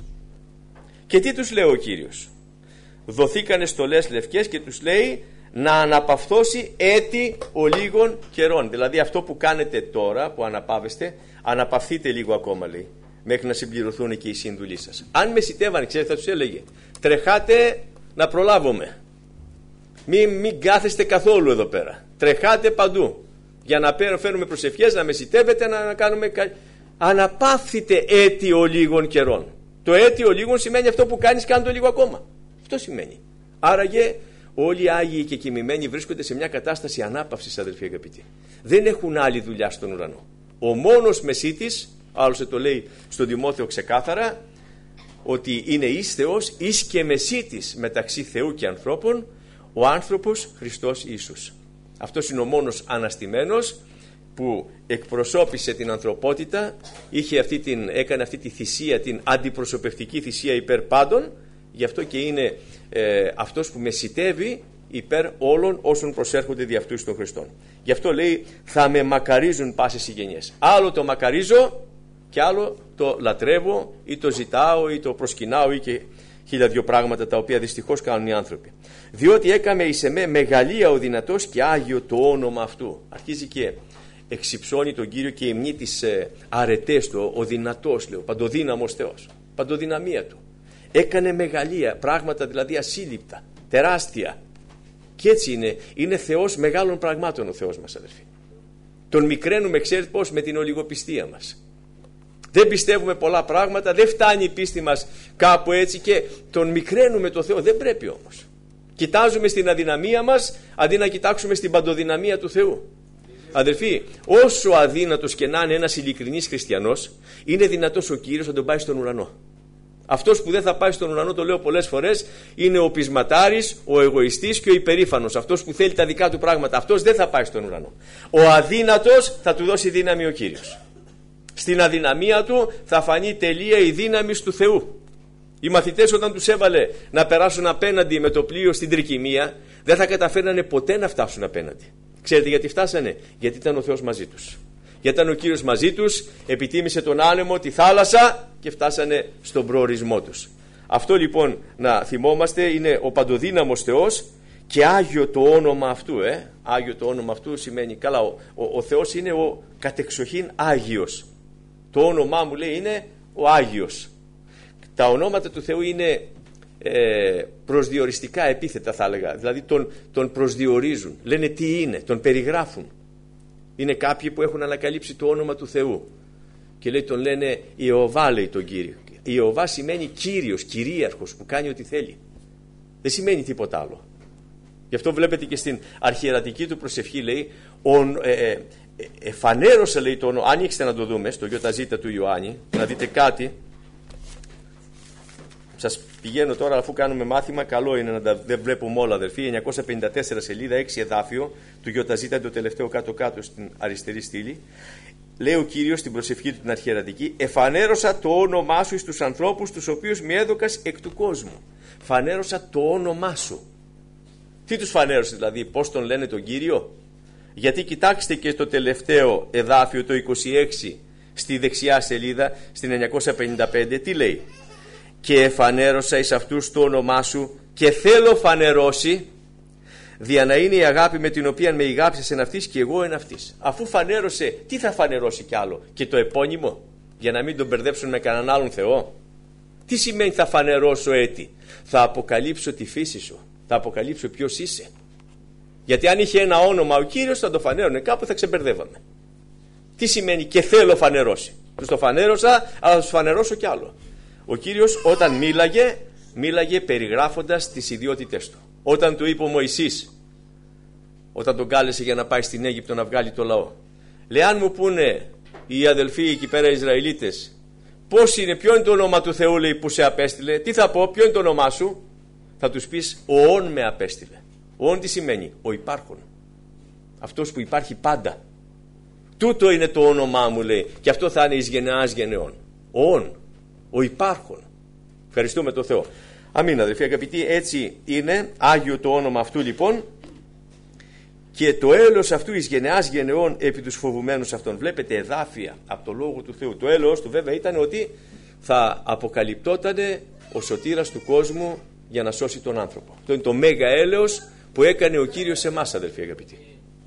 S1: Και τι τους λέει ο Κύριος? Δοθήκανε στολές λευκές και τους λέει να αναπαυθώσει έτη ολίγων καιρών. Δηλαδή αυτό που κάνετε τώρα, που αναπαύεστε, αναπαυθείτε λίγο ακόμα, λέει, μέχρι να συμπληρωθούν και οι σύντουλοι σας. Αν μεσητεύανε, ξέρετε, θα τους έλεγε, τρεχάτε να προλάβουμε. Μην, μην κάθεστε καθόλου εδώ πέρα. Τρεχάτε παντού. Για να φέρουμε προσευχές, να μεσητεύετε, να, να κάνουμε. Αναπαύθείτε έτη ολίγων καιρών. Το έτη ολίγων σημαίνει αυτό που κάνεις, κάνε το λίγο ακόμα. Αυτό σημαίνει. Άραγε όλοι οι Άγιοι και κοιμημένοι βρίσκονται σε μια κατάσταση ανάπαυσης, αδελφοί αγαπητοί. Δεν έχουν άλλη δουλειά στον ουρανό. Ο μόνος μεσίτης, άλλωστε το λέει στον Τιμόθεο ξεκάθαρα, ότι είναι εις Θεός, εις και μεσίτης μεταξύ Θεού και ανθρώπων, ο άνθρωπος Χριστός Ιησούς. Αυτός είναι ο μόνος αναστημένος που εκπροσώπησε την ανθρωπότητα, είχε αυτή την, έκανε αυτή τη θυσία, την αντιπροσωπευτική θυσία υπέρ πάντων. Γι' αυτό και είναι ε, αυτός που μεσητεύει υπέρ όλων όσων προσέρχονται δι' αυτούς των Χριστών. Γι' αυτό λέει, θα με μακαρίζουν πάσες οι γενιές. Άλλο το μακαρίζω και άλλο το λατρεύω ή το ζητάω ή το προσκυνάω ή και χίλια δυο πράγματα τα οποία δυστυχώς κάνουν οι άνθρωποι. Διότι έκαμε εις εμέ μεγαλεία ο δυνατός και άγιο το όνομα αυτού. Αρχίζει και εξυψώνει τον Κύριο και υμνεί τις ε, αρετές του, ο δυνατός, λέει, ο παντοδύναμος Θεός, παντοδυναμία του. Έκανε μεγαλεία, πράγματα δηλαδή ασύλληπτα, τεράστια. Και έτσι είναι, είναι Θεός μεγάλων πραγμάτων ο Θεός μας, αδερφοί. Τον μικραίνουμε, ξέρετε πώς, με την ολιγοπιστία μας. Δεν πιστεύουμε πολλά πράγματα, δεν φτάνει η πίστη μας κάπου έτσι και τον μικραίνουμε το Θεό. Δεν πρέπει όμως. Κοιτάζουμε στην αδυναμία μας αντί να κοιτάξουμε στην παντοδυναμία του Θεού. Αδελφοί, όσο αδύνατος και να είναι ένας ειλικρινής χριστιανός, είναι δυνατός ο Κύριος να τον πάει στον ουρανό. Αυτός που δεν θα πάει στον ουρανό, το λέω πολλές φορές, είναι ο πεισματάρης, ο εγωιστής και ο υπερήφανος. Αυτός που θέλει τα δικά του πράγματα, αυτός δεν θα πάει στον ουρανό. Ο αδύνατος θα του δώσει δύναμη ο Κύριος. Στην αδυναμία του θα φανεί τελεία η δύναμη του Θεού. Οι μαθητές όταν τους έβαλε να περάσουν απέναντι με το πλοίο στην τρικυμία, δεν θα καταφέρνανε ποτέ να φτάσουν απέναντι. Ξέρετε γιατί φτάσανε? Γιατί ήταν ο Θεός μαζί τους. Γιατί ήταν ο Κύριος μαζί τους, επιτίμησε τον άνεμο, τη θάλασσα και φτάσανε στον προορισμό τους. Αυτό λοιπόν να θυμόμαστε, είναι ο παντοδύναμος Θεός και άγιο το όνομα αυτού. Ε? Άγιο το όνομα αυτού σημαίνει, καλά, ο, ο, ο Θεός είναι ο κατεξοχήν Άγιος. Το όνομά μου, λέει, είναι ο Άγιος. Τα ονόματα του Θεού είναι ε, προσδιοριστικά επίθετα, θα έλεγα. Δηλαδή τον, τον προσδιορίζουν, λένε τι είναι, τον περιγράφουν. Είναι κάποιοι που έχουν ανακαλύψει το όνομα του Θεού και λέει, τον λένε Ιεωβά, λέει τον Κύριο. Ιεωβά σημαίνει Κύριος, κυρίαρχος που κάνει ό,τι θέλει. Δεν σημαίνει τίποτα άλλο. Γι' αυτό βλέπετε και στην αρχιερατική του προσευχή, λέει, ον, ε, ε, εφανέρωσε, λέει, το όνομα. Ανοίξτε να το δούμε στο ΙΖ του Ιωάννη, να δείτε κάτι. σας πηγαίνω τώρα, αφού κάνουμε μάθημα, καλό είναι να τα δεν βλέπουμε όλα, αδερφοί. εννιακόσια πενήντα τέσσερα σελίδα, έξι εδάφιο του ΙΖ, το τελευταίο κάτω-κάτω στην αριστερή στήλη. Λέει ο Κύριος στην προσευχή του την αρχιερατική: «Εφανέρωσα το όνομά σου στους ανθρώπους τους οποίους με έδωκας εκ του κόσμου». Φανέρωσα το όνομά σου. Τι τους φανέρωσε δηλαδή, πώς τον λένε τον Κύριο? Γιατί κοιτάξτε και στο τελευταίο εδάφιο, το είκοσι έξι, στη δεξιά σελίδα, στην εννιακόσια πενήντα πέντε, τι λέει? «Και εφανέρωσα εις αυτούς το όνομά σου και θέλω φανερώσει, δια να είναι η αγάπη με την οποία με ηγάψες εν αυτής και εγώ εν αυτής». Αφού φανέρωσε, τι θα φανερώσει κι άλλο? Και το επώνυμο, για να μην τον μπερδέψουν με κανέναν άλλον Θεό. Τι σημαίνει θα φανερώσω έτη? Θα αποκαλύψω τη φύση σου, θα αποκαλύψω ποιος είσαι. Γιατί αν είχε ένα όνομα ο Κύριος θα το φανέρωνε κάπου, θα ξεμπερδεύαμε. Τι σημαίνει και θέλω φανερώσει? Τους το φανέρωσα, αλλά θα τους φανερώσω κι άλλο. Ο Κύριος όταν μίλαγε, μίλαγε περιγράφοντας τις ιδιότητες του. Όταν του είπε ο Μωυσής, όταν τον κάλεσε για να πάει στην Αίγυπτο να βγάλει το λαό, λέει: αν μου πούνε οι αδελφοί εκεί πέρα Ισραηλίτες, πώς είναι, ποιο είναι το όνομα του Θεού, λέει, που σε απέστειλε, τι θα πω, ποιο είναι το όνομά σου? Θα τους πεις: ο όν με απέστειλε. Ο όν τι σημαίνει? Ο υπάρχον. Αυτός που υπάρχει πάντα. Τούτο είναι το όνομά μου, λέει, και αυτό θα είναι εις γενεάς γενεών. Ο όν, ο υπάρχον. Ευχαριστούμε τον Θεό. Αμήν, αδελφοί αγαπητοί, έτσι είναι Άγιο το όνομα αυτού λοιπόν, και το έλεος αυτού εις γενεάς γενεών επί τους φοβουμένους αυτών. Βλέπετε εδάφια από το Λόγο του Θεού. Το έλεος του βέβαια ήταν ότι θα αποκαλυπτότανε ο σωτήρας του κόσμου για να σώσει τον άνθρωπο. Αυτό είναι το μέγα έλεος που έκανε ο Κύριος σε εμάς, αδελφοί αγαπητοί.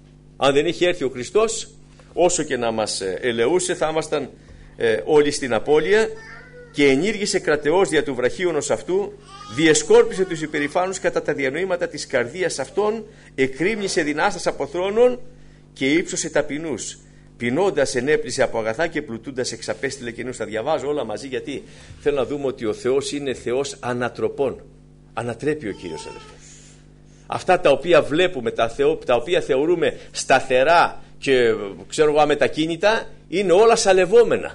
S1: Αν δεν είχε έρθει ο Χριστός, όσο και να μας ελεούσε, θα ήμασταν ε, όλοι στην απώλεια. Και ενήργησε κρατεώς δια του βραχίωνος αυτού, διεσκόρπισε τους υπερηφάνους κατά τα διανοήματα της καρδίας αυτών, εκρήμνησε δυνάστας από θρόνων και ύψωσε ταπεινούς. Πεινώντας ενέπλησε από αγαθά και πλουτούντας εξαπέστειλε καινούς. Θα διαβάζω όλα μαζί, γιατί θέλω να δούμε ότι ο Θεός είναι Θεός ανατροπών. Ανατρέπει ο Κύριος, αδελφοί. Αυτά τα οποία βλέπουμε, τα, θεω, τα οποία θεωρούμε σταθερά και ξέρω εγώ αμετακίνητα, είναι όλα σαλευόμενα.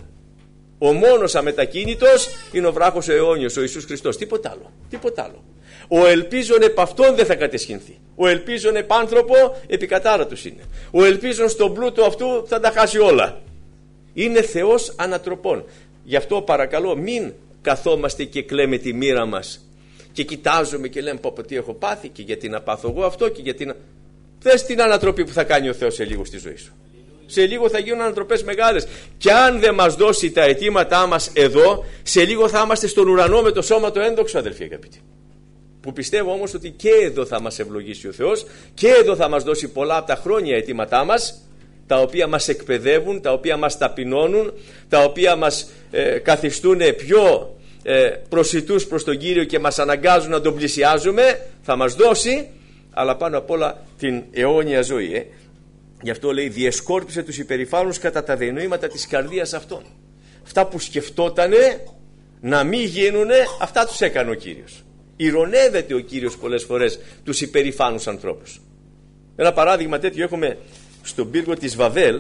S1: Ο μόνος αμετακίνητος είναι ο βράχος αιώνιος, ο Ιησούς Χριστός. Τίποτα άλλο. Τίποτα άλλο. Ο ελπίζων επ' αυτόν δεν θα κατεσχυνθεί. Ο ελπίζων επ' άνθρωπο επικατάρατος είναι. Ο ελπίζων στον πλούτο αυτού θα τα χάσει όλα. Είναι Θεός ανατροπών. Γι' αυτό παρακαλώ μην καθόμαστε και κλαίμε τη μοίρα μας και κοιτάζουμε και λέμε: πω πω τι έχω πάθει και γιατί να πάθω εγώ αυτό και γιατί να... Δες την ανατροπή που θα κάνει ο Θεός σε λίγο στη ζωή σου. Σε λίγο θα γίνουν ανατροπές μεγάλες. Και αν δεν μας δώσει τα αιτήματά μας εδώ, σε λίγο θα είμαστε στον ουρανό με το σώμα το ένδοξο, αδελφοί αγαπητοί. Που πιστεύω όμως ότι και εδώ θα μας ευλογήσει ο Θεός, και εδώ θα μας δώσει πολλά από τα χρόνια αιτήματά μας, τα οποία μας εκπαιδεύουν, τα οποία μας ταπεινώνουν, τα οποία μας ε, καθιστούν πιο ε, προσιτούς προς τον Κύριο και μας αναγκάζουν να τον πλησιάζουμε. Θα μας δώσει, αλλά πάνω απ' όλα την αιώνια ζωή. Ε. Γι' αυτό λέει: διεσκόρπισε τους υπερηφάνους κατά τα διανοήματα της καρδίας αυτών. Αυτά που σκεφτότανε να μην γίνουνε, αυτά τους έκανε ο Κύριος. Ηρωνεύεται ο Κύριος πολλές φορές τους υπερηφάνους ανθρώπους. Ένα παράδειγμα τέτοιο έχουμε στον πύργο της Βαβέλ,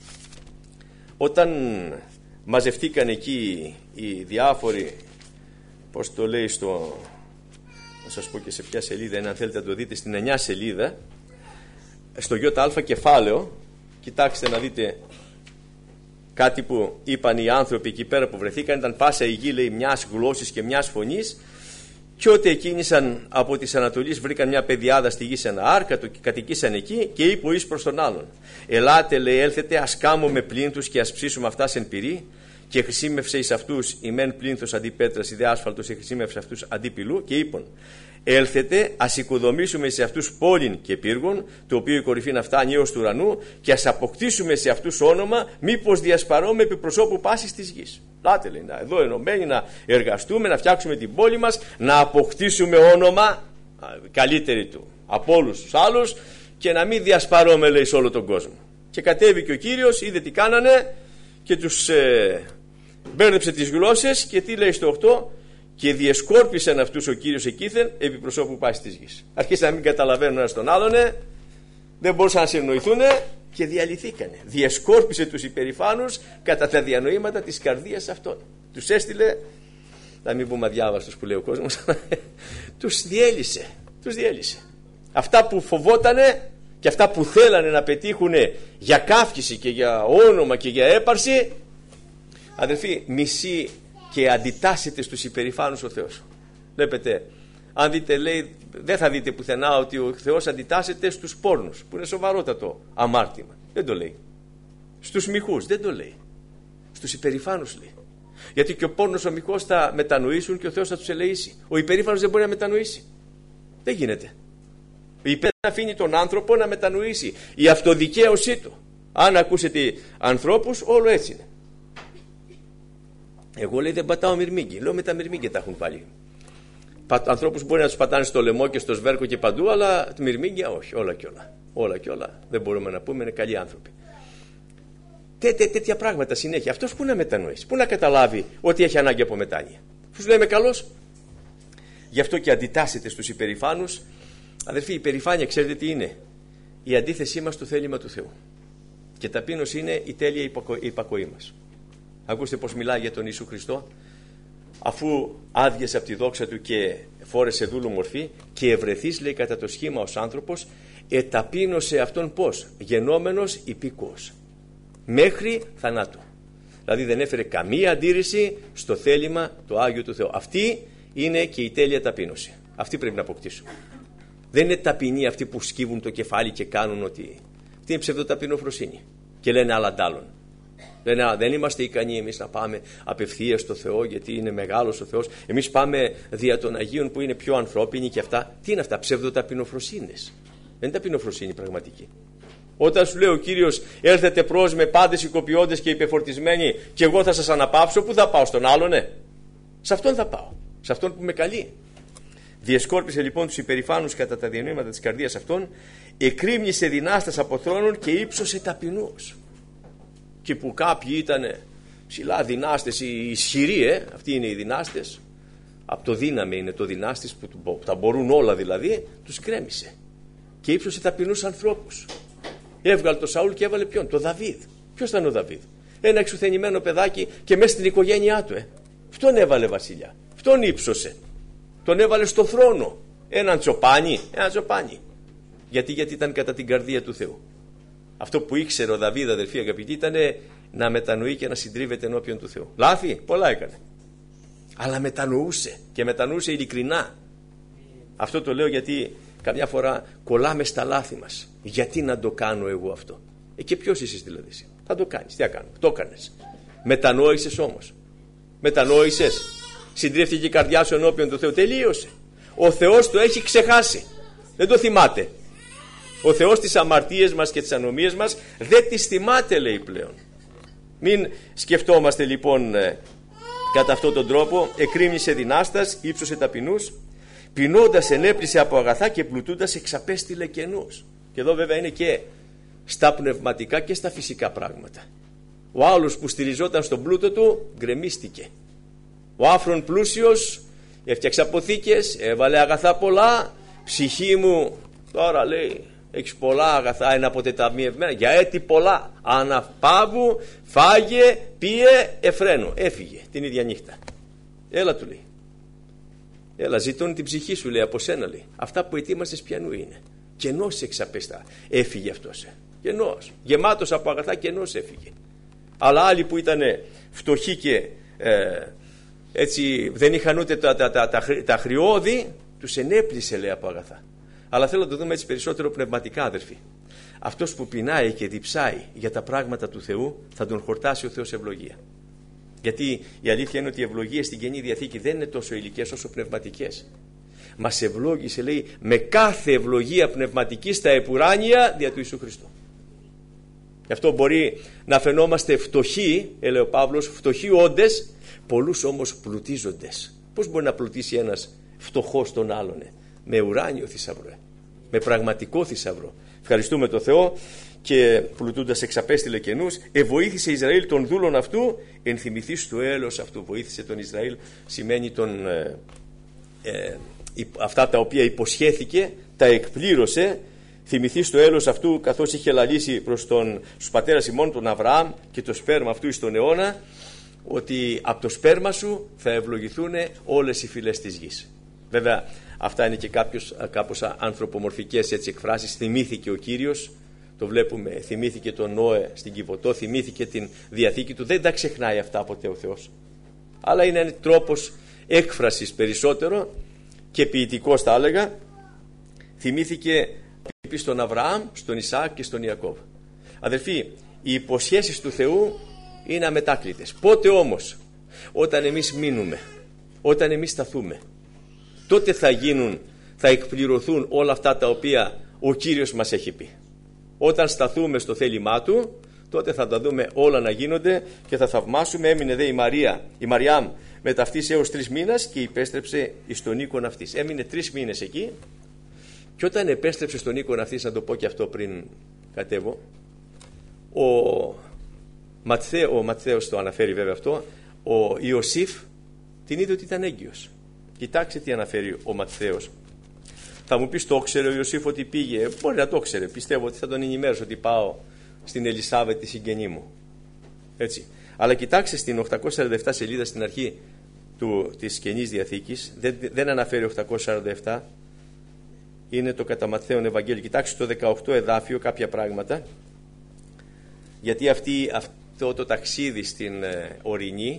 S1: όταν μαζευτήκαν εκεί οι διάφοροι, πώς το λέει στο, να σας πω και σε ποια σελίδα είναι, αν θέλετε να το δείτε, στην εννιά σελίδα, στο ΙΑ κεφάλαιο, κοιτάξτε να δείτε κάτι που είπαν οι άνθρωποι εκεί πέρα που βρεθήκαν. Ήταν πάσα η γη, λέει, μιας γλώσσης και μιας φωνής, και ό,τι εκκίνησαν από της Ανατολής βρήκαν μια πεδιάδα στη γη σε ένα άρκα, το κατοικήσαν εκεί, και είπε ο εις προς τον άλλον: ελάτε, λέει, έλθετε, ας κάμουμε πλήνθους και ας ψήσουμε αυτά εν πυρή. Και χρησιμεύσε εις αυτούς η μεν πλήνθος αντί πέτρας, η δε άσφαλτος, και χρησιμεύσε αυτούς αντί πυλού, και είπαν: έλθετε, ας οικοδομήσουμε σε αυτούς πόλην και πύργων, το οποίο η κορυφή να φτάνει έως του ουρανού, και ας αποκτήσουμε σε αυτούς όνομα, μήπως διασπαρώμε επί προσώπου πάσης της γης. Λάτε, λέει, εδώ ενωμένοι να εργαστούμε, να φτιάξουμε την πόλη μας, να αποκτήσουμε όνομα καλύτερη του από όλους τους άλλους, και να μην διασπαρώμε, λέει, σε όλο τον κόσμο. Και κατέβηκε ο Κύριος, είδε τι κάνανε και τους ε, μπέρδεψε τις γλώσσες, και τι λέει στο οκτώ: και διεσκόρπισαν αυτούς ο Κύριος εκείθεν επί προσώπου πάσης της γης. Αρχίσαν να μην καταλαβαίνουν ένας τον άλλον, δεν μπορούσαν να συνοηθούν και διαλυθήκανε. Διεσκόρπισε τους υπερηφάνους κατά τα διανοήματα της καρδίας αυτών. Τους έστειλε να μην πούμε αδιάβαστος που λέει ο κόσμος, τους διέλυσε, τους διέλυσε. Αυτά που φοβότανε και αυτά που θέλανε να πετύχουν για καύχηση και για όνομα και για έπαρση, αδελφοί, μισεί και αντιτάσσεται στους υπερηφάνους ο Θεός. Βλέπετε, αν δείτε, λέει, δεν θα δείτε πουθενά ότι ο Θεός αντιτάσσεται στους πόρνους, που είναι σοβαρότατο αμάρτημα. Δεν το λέει. Στους μοιχούς δεν το λέει. Στους υπερηφάνους λέει. Γιατί και ο πόρνος, ο μοιχός θα μετανοήσουν και ο Θεός θα τους ελεήσει. Ο υπερήφανος δεν μπορεί να μετανοήσει. Δεν γίνεται. Ο υπερήφανος αφήνει τον άνθρωπο να μετανοήσει. Η αυτοδικαίωσή του. Αν ακούσετε ανθρώπους, όλο έτσι είναι. Εγώ, λέει, δεν πατάω μυρμήγκι. Λέω, με τα μυρμήγκια τα έχουν πάλι. Ανθρώπους μπορεί να τους πατάνε στο λαιμό και στο σβέρκο και παντού, αλλά μυρμήγκια όχι. Όλα και όλα. Όλα και όλα. Δεν μπορούμε να πούμε, είναι καλοί άνθρωποι. Τέ, τέ, τέτοια πράγματα συνέχεια. Αυτός πού να μετανοήσει, πού να καταλάβει ότι έχει ανάγκη από μετάνοια. Τους λέμε καλός. Γι' αυτό και αντιτάσσεται στους υπερηφάνους. Αδερφοί, η υπερηφάνεια, ξέρετε τι είναι? Η αντίθεσή μας στο θέλημα του Θεού. Και ταπείνωση είναι η τέλεια υπακο... υπακοή μας. Ακούστε πως μιλάει για τον Ιησού Χριστό. Αφού άδειασε από τη δόξα του και φόρεσε δούλου μορφή και ευρεθείς, λέει, κατά το σχήμα ως άνθρωπος, εταπείνωσε αυτόν πως? Γενόμενος υπήκοος. Μέχρι θανάτου. Δηλαδή δεν έφερε καμία αντίρρηση στο θέλημα το Άγιο του Θεού. Αυτή είναι και η τέλεια ταπείνωση. Αυτή πρέπει να αποκτήσουμε. Δεν είναι ταπεινοί αυτοί που σκύβουν το κεφάλι και κάνουν ότι... Αυτή είναι ψευδοταπεινοφροσύνη. Και λένε άλλα αντάλλων. Λένε, α, δεν είμαστε ικανοί εμείς να πάμε απευθείας στο Θεό, γιατί είναι μεγάλος ο Θεός. Εμείς πάμε δια των Αγίων που είναι πιο ανθρώπινοι και αυτά. Τι είναι αυτά? Ψευδοταπεινοφροσύνες. Δεν είναι ταπεινοφροσύνη πραγματική. Όταν σου λέει ο Κύριος, έλθετε προς με πάντες οικοποιώντες και υπεφορτισμένοι, και εγώ θα σας αναπαύσω, πού θα πάω? Στον άλλον, ναι. Σε αυτόν θα πάω. Σε αυτόν που με καλεί. Διεσκόρπισε λοιπόν τους υπερηφάνους κατά τα διανύματα της καρδίας αυτών, εκρήμνησε δυνάστας από θρόνων και ύψωσε ταπεινούς. Και που κάποιοι ήταν ψηλά δυνάστες, οι ισχυροί, ε, αυτοί είναι οι δυνάστες, από το δύναμη είναι το δυνάστης που τα μπορούν όλα δηλαδή, τους κρέμισε. Και ύψωσε ταπεινούς ανθρώπους. Έβγαλε το Σαούλ και έβαλε ποιον? Το Δαβίδ. Ποιος ήταν ο Δαβίδ? Ένα εξουθενημένο παιδάκι και μέσα στην οικογένειά του. Ε. Αυτόν έβαλε βασιλιά. Αυτόν ύψωσε. Τον έβαλε στο θρόνο. Έναν τσοπάνι. Ένα τσοπάνι. Γιατί, γιατί ήταν κατά την καρδία του Θεού. Αυτό που ήξερε ο Δαβίδ, αδελφοί αγαπητοί, ήταν να μετανοεί και να συντρίβεται ενώπιον του Θεού. Λάθη, πολλά έκανε. Αλλά μετανοούσε. Και μετανοούσε ειλικρινά. Αυτό το λέω γιατί καμιά φορά κολλάμε στα λάθη μας. Γιατί να το κάνω εγώ αυτό? Ε, και ποιος είσαι δηλαδή? Θα το κάνεις. Τι θα κάνω? Το έκανες. Μετανόησες όμως? Μετανόησες? Συντρίφθηκε η καρδιά σου ενώπιον του Θεού? Τελείωσε. Ο Θεός το έχει ξεχάσει. Δεν το θυμάται. Ο Θεός τις αμαρτίες μας και τις ανομίες μας δεν τις θυμάται, λέει πλέον. Μην σκεφτόμαστε λοιπόν ε, κατά αυτόν τον τρόπο. Εκρήμνησε δυνάστας, ύψωσε ταπεινούς, πεινώντας ενέπλησε από αγαθά και πλουτούντας εξαπέστειλε κενούς. Και εδώ βέβαια είναι και στα πνευματικά και στα φυσικά πράγματα. Ο άλλος που στηριζόταν στον πλούτο του γκρεμίστηκε. Ο άφρον πλούσιος έφτιαξε αποθήκες, έβαλε αγαθά πολλά. Ψυχή μου, τώρα λέει, έχεις πολλά αγαθά, είναι αποτεταμιευμένα για έτη πολλά. Αναπαύου, φάγε, πίε, εφραίνω. Έφυγε την ίδια νύχτα. Έλα, του λέει. Έλα, ζητώνει την ψυχή σου, λέει, από σένα, λέει. Αυτά που ετοίμασες πιανού είναι? Κενός εξαπέστα. Έφυγε αυτός. Ε. Κενός. Γεμάτος από αγαθά, κενός έφυγε. Αλλά άλλοι που ήταν φτωχοί και ε, έτσι δεν είχαν ούτε τα, τα, τα, τα, τα χρειώδη, τους ενέπλησε, λέει, από αγαθά. Αλλά θέλω να το δούμε έτσι περισσότερο πνευματικά, αδερφοί. Αυτός που πεινάει και διψάει για τα πράγματα του Θεού, θα τον χορτάσει ο Θεός ευλογία. Γιατί η αλήθεια είναι ότι οι ευλογίες στην Καινή Διαθήκη δεν είναι τόσο υλικές όσο πνευματικές. Μας ευλόγησε, λέει, με κάθε ευλογία πνευματική στα επουράνια δια του Ιησού Χριστού. Γι' αυτό μπορεί να φαινόμαστε φτωχοί, έλεγε ο Παύλος, φτωχοί όντες, πολλούς όμως πλουτίζοντες. Πώς μπορεί να πλουτίσει ένας φτωχός τον άλλον? Ε? Με ουράνιο θησαυρό, ε? με πραγματικό θησαυρό. Ευχαριστούμε τον Θεό. Και πλουτούντας εξαπέστειλε κενούς, εβοήθησε Ισραήλ των δούλων αυτού, ενθυμηθείς του έλεος αυτού. Βοήθησε τον Ισραήλ σημαίνει τον, ε, ε, αυτά τα οποία υποσχέθηκε, τα εκπλήρωσε. Θυμηθείς το έλεος αυτού, καθώς είχε λαλήσει προς τον, στους πατέρας ημών, τον Αβραάμ, και το σπέρμα αυτού εις τον αιώνα, ότι από το σπέρμα σου θα ευλογηθούν όλες οι φυλές της γης. Βέβαια αυτά είναι και κάποιος, κάπως ανθρωπομορφικές έτσι εκφράσεις. Θυμήθηκε ο Κύριος, το βλέπουμε, θυμήθηκε τον Νόε στην Κιβωτό, θυμήθηκε την Διαθήκη του. Δεν τα ξεχνάει αυτά ποτέ ο Θεός. Αλλά είναι ένας τρόπος έκφρασης περισσότερο και ποιητικός θα έλεγα. Θυμήθηκε στον Αβραάμ, στον Ισαάκ και στον Ιακώβ. Αδελφοί, οι υποσχέσεις του Θεού είναι αμετάκλητες. Πότε όμως? Όταν εμείς μείνουμε, όταν εμείς σταθούμε, τότε θα γίνουν, θα εκπληρωθούν όλα αυτά τα οποία ο Κύριος μας έχει πει. Όταν σταθούμε στο θέλημά Του, τότε θα τα δούμε όλα να γίνονται και θα θαυμάσουμε. Έμεινε δε η Μαρία, η Μαριάμ με ταυτής έως τρεις μήνες και υπέστρεψε εις τον οίκον αυτής. Έμεινε τρεις μήνες εκεί και όταν επέστρεψε στον οίκον αυτής, να το πω και αυτό πριν κατέβω, ο, Ματθέ, ο Ματθαίος το αναφέρει βέβαια αυτό, ο Ιωσήφ την είδε ότι ήταν έγκυος. Κοιτάξτε τι αναφέρει ο Ματθαίος. Θα μου πεις, το ήξερε ο Ιωσήφ ότι πήγε? Μπορεί να το ήξερε. Πιστεύω ότι θα τον ενημέρωσε ότι πάω στην Ελισάβετ τη συγγενή μου. Έτσι. Αλλά κοιτάξτε στην οκτακόσια σαράντα επτά σελίδα στην αρχή του, της Καινής Διαθήκης, δεν, δεν αναφέρει οκτακόσια σαράντα επτά, είναι το κατά Ματθαίον Ευαγγέλιο. Κοιτάξτε το δεκαοκτώ εδάφιο κάποια πράγματα, γιατί αυτή, αυτό το ταξίδι στην ε, ορεινή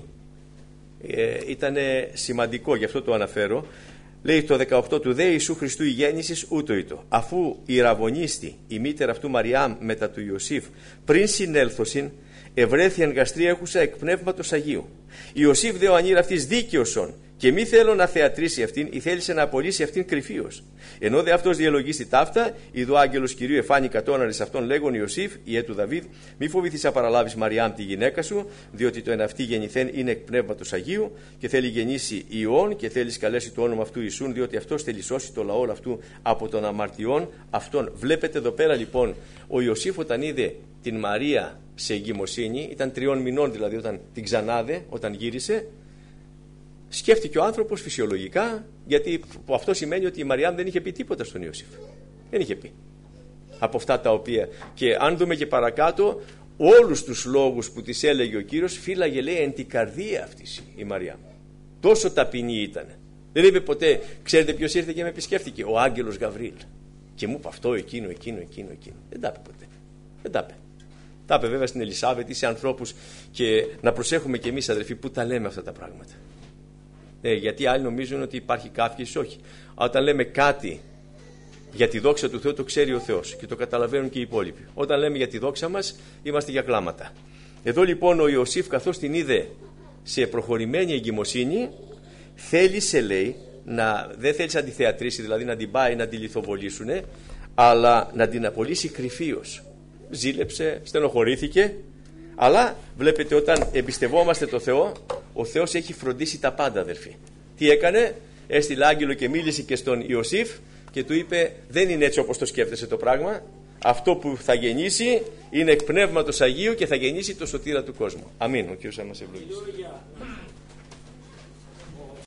S1: ε, ήταν σημαντικό, γι' αυτό το αναφέρω. Λέει το δεκαοκτώ, του δε Ιησού Χριστού η γέννησης ούτω ήτο. Αφού η Ραβωνίστη, η μήτερα αυτού Μαριάμ μετά του Ιωσήφ, πριν συνέλθωσιν, ευρέθη εν γαστρία έχουσα εκ πνεύματος Αγίου. Ιωσήφ δε ο ανήρα αυτής δίκαιος και μη θέλω να θεατρήσει αυτήν, ή θέλησε να απολύσει αυτήν κρυφίως. Ενώ δε αυτός διαλογίστη ταύτα, ειδο άγγελος Κυρίου εφάνει κατώναρης αυτόν λέγον Ιωσήφ, ιέ του Δαβίδ, μη φοβηθείς να παραλάβεις Μαριάμ τη γυναίκα σου, διότι το εν αυτή γεννηθέν είναι εκ πνεύματος Αγίου, και θέλει γεννήσει Υιόν, και θέλει καλέσει το όνομα αυτού Ιησούν, διότι αυτός θέλει σώσει το λαό αυτού από των αμαρτιών αυτών. Βλέπετε εδώ πέρα λοιπόν, ο Ιωσήφ όταν είδε την Μαρία σε εγκυμοσύνη, ήταν τριών μηνών δηλαδή όταν την ξανάδε, όταν γύρισε. Σκέφτηκε ο άνθρωπος φυσιολογικά, γιατί αυτό σημαίνει ότι η Μαριάμ δεν είχε πει τίποτα στον Ιωσήφ. Δεν είχε πει. Από αυτά τα οποία. Και αν δούμε και παρακάτω, όλους τους λόγους που της έλεγε ο Κύριος, φύλαγε λέει εν την καρδία αυτής η Μαριάμ. Τόσο ταπεινή ήταν. Δεν είπε ποτέ, ξέρετε ποιος ήρθε και με επισκέφτηκε? Ο άγγελος Γαβρίλ. Και μου είπε αυτό, εκείνο, εκείνο, εκείνο, εκείνο. Δεν τα είπε ποτέ. Δεν τα είπε. Τα είπε βέβαια στην Ελισάβετ ή σε ανθρώπους, και να προσέχουμε κι εμείς αδερφοί που τα λέμε αυτά τα πράγματα. Ε, γιατί άλλοι νομίζουν ότι υπάρχει κάποιες, όχι. Όταν λέμε κάτι για τη δόξα του Θεού, το ξέρει ο Θεός και το καταλαβαίνουν και οι υπόλοιποι. Όταν λέμε για τη δόξα μας, είμαστε για κλάματα. Εδώ λοιπόν ο Ιωσήφ, καθώς την είδε σε προχωρημένη εγκυμοσύνη, θέλησε λέει, να, δεν θέλησε να τη θεατρήσει, δηλαδή να την πάει να τη λιθοβολήσουν, αλλά να την απολύσει κρυφίως. Ζήλεψε, στενοχωρήθηκε. Αλλά βλέπετε, όταν εμπιστευόμαστε το Θεό, ο Θεός έχει φροντίσει τα πάντα αδελφοί. Τι έκανε? Έστειλε άγγελο και μίλησε και στον Ιωσήφ και του είπε, δεν είναι έτσι όπως το σκέφτεσαι το πράγμα. Αυτό που θα γεννήσει είναι εκ πνεύματος Αγίου και θα γεννήσει το σωτήρα του κόσμου. Αμήν. Ο Κύριος θα μας ευλογήσει.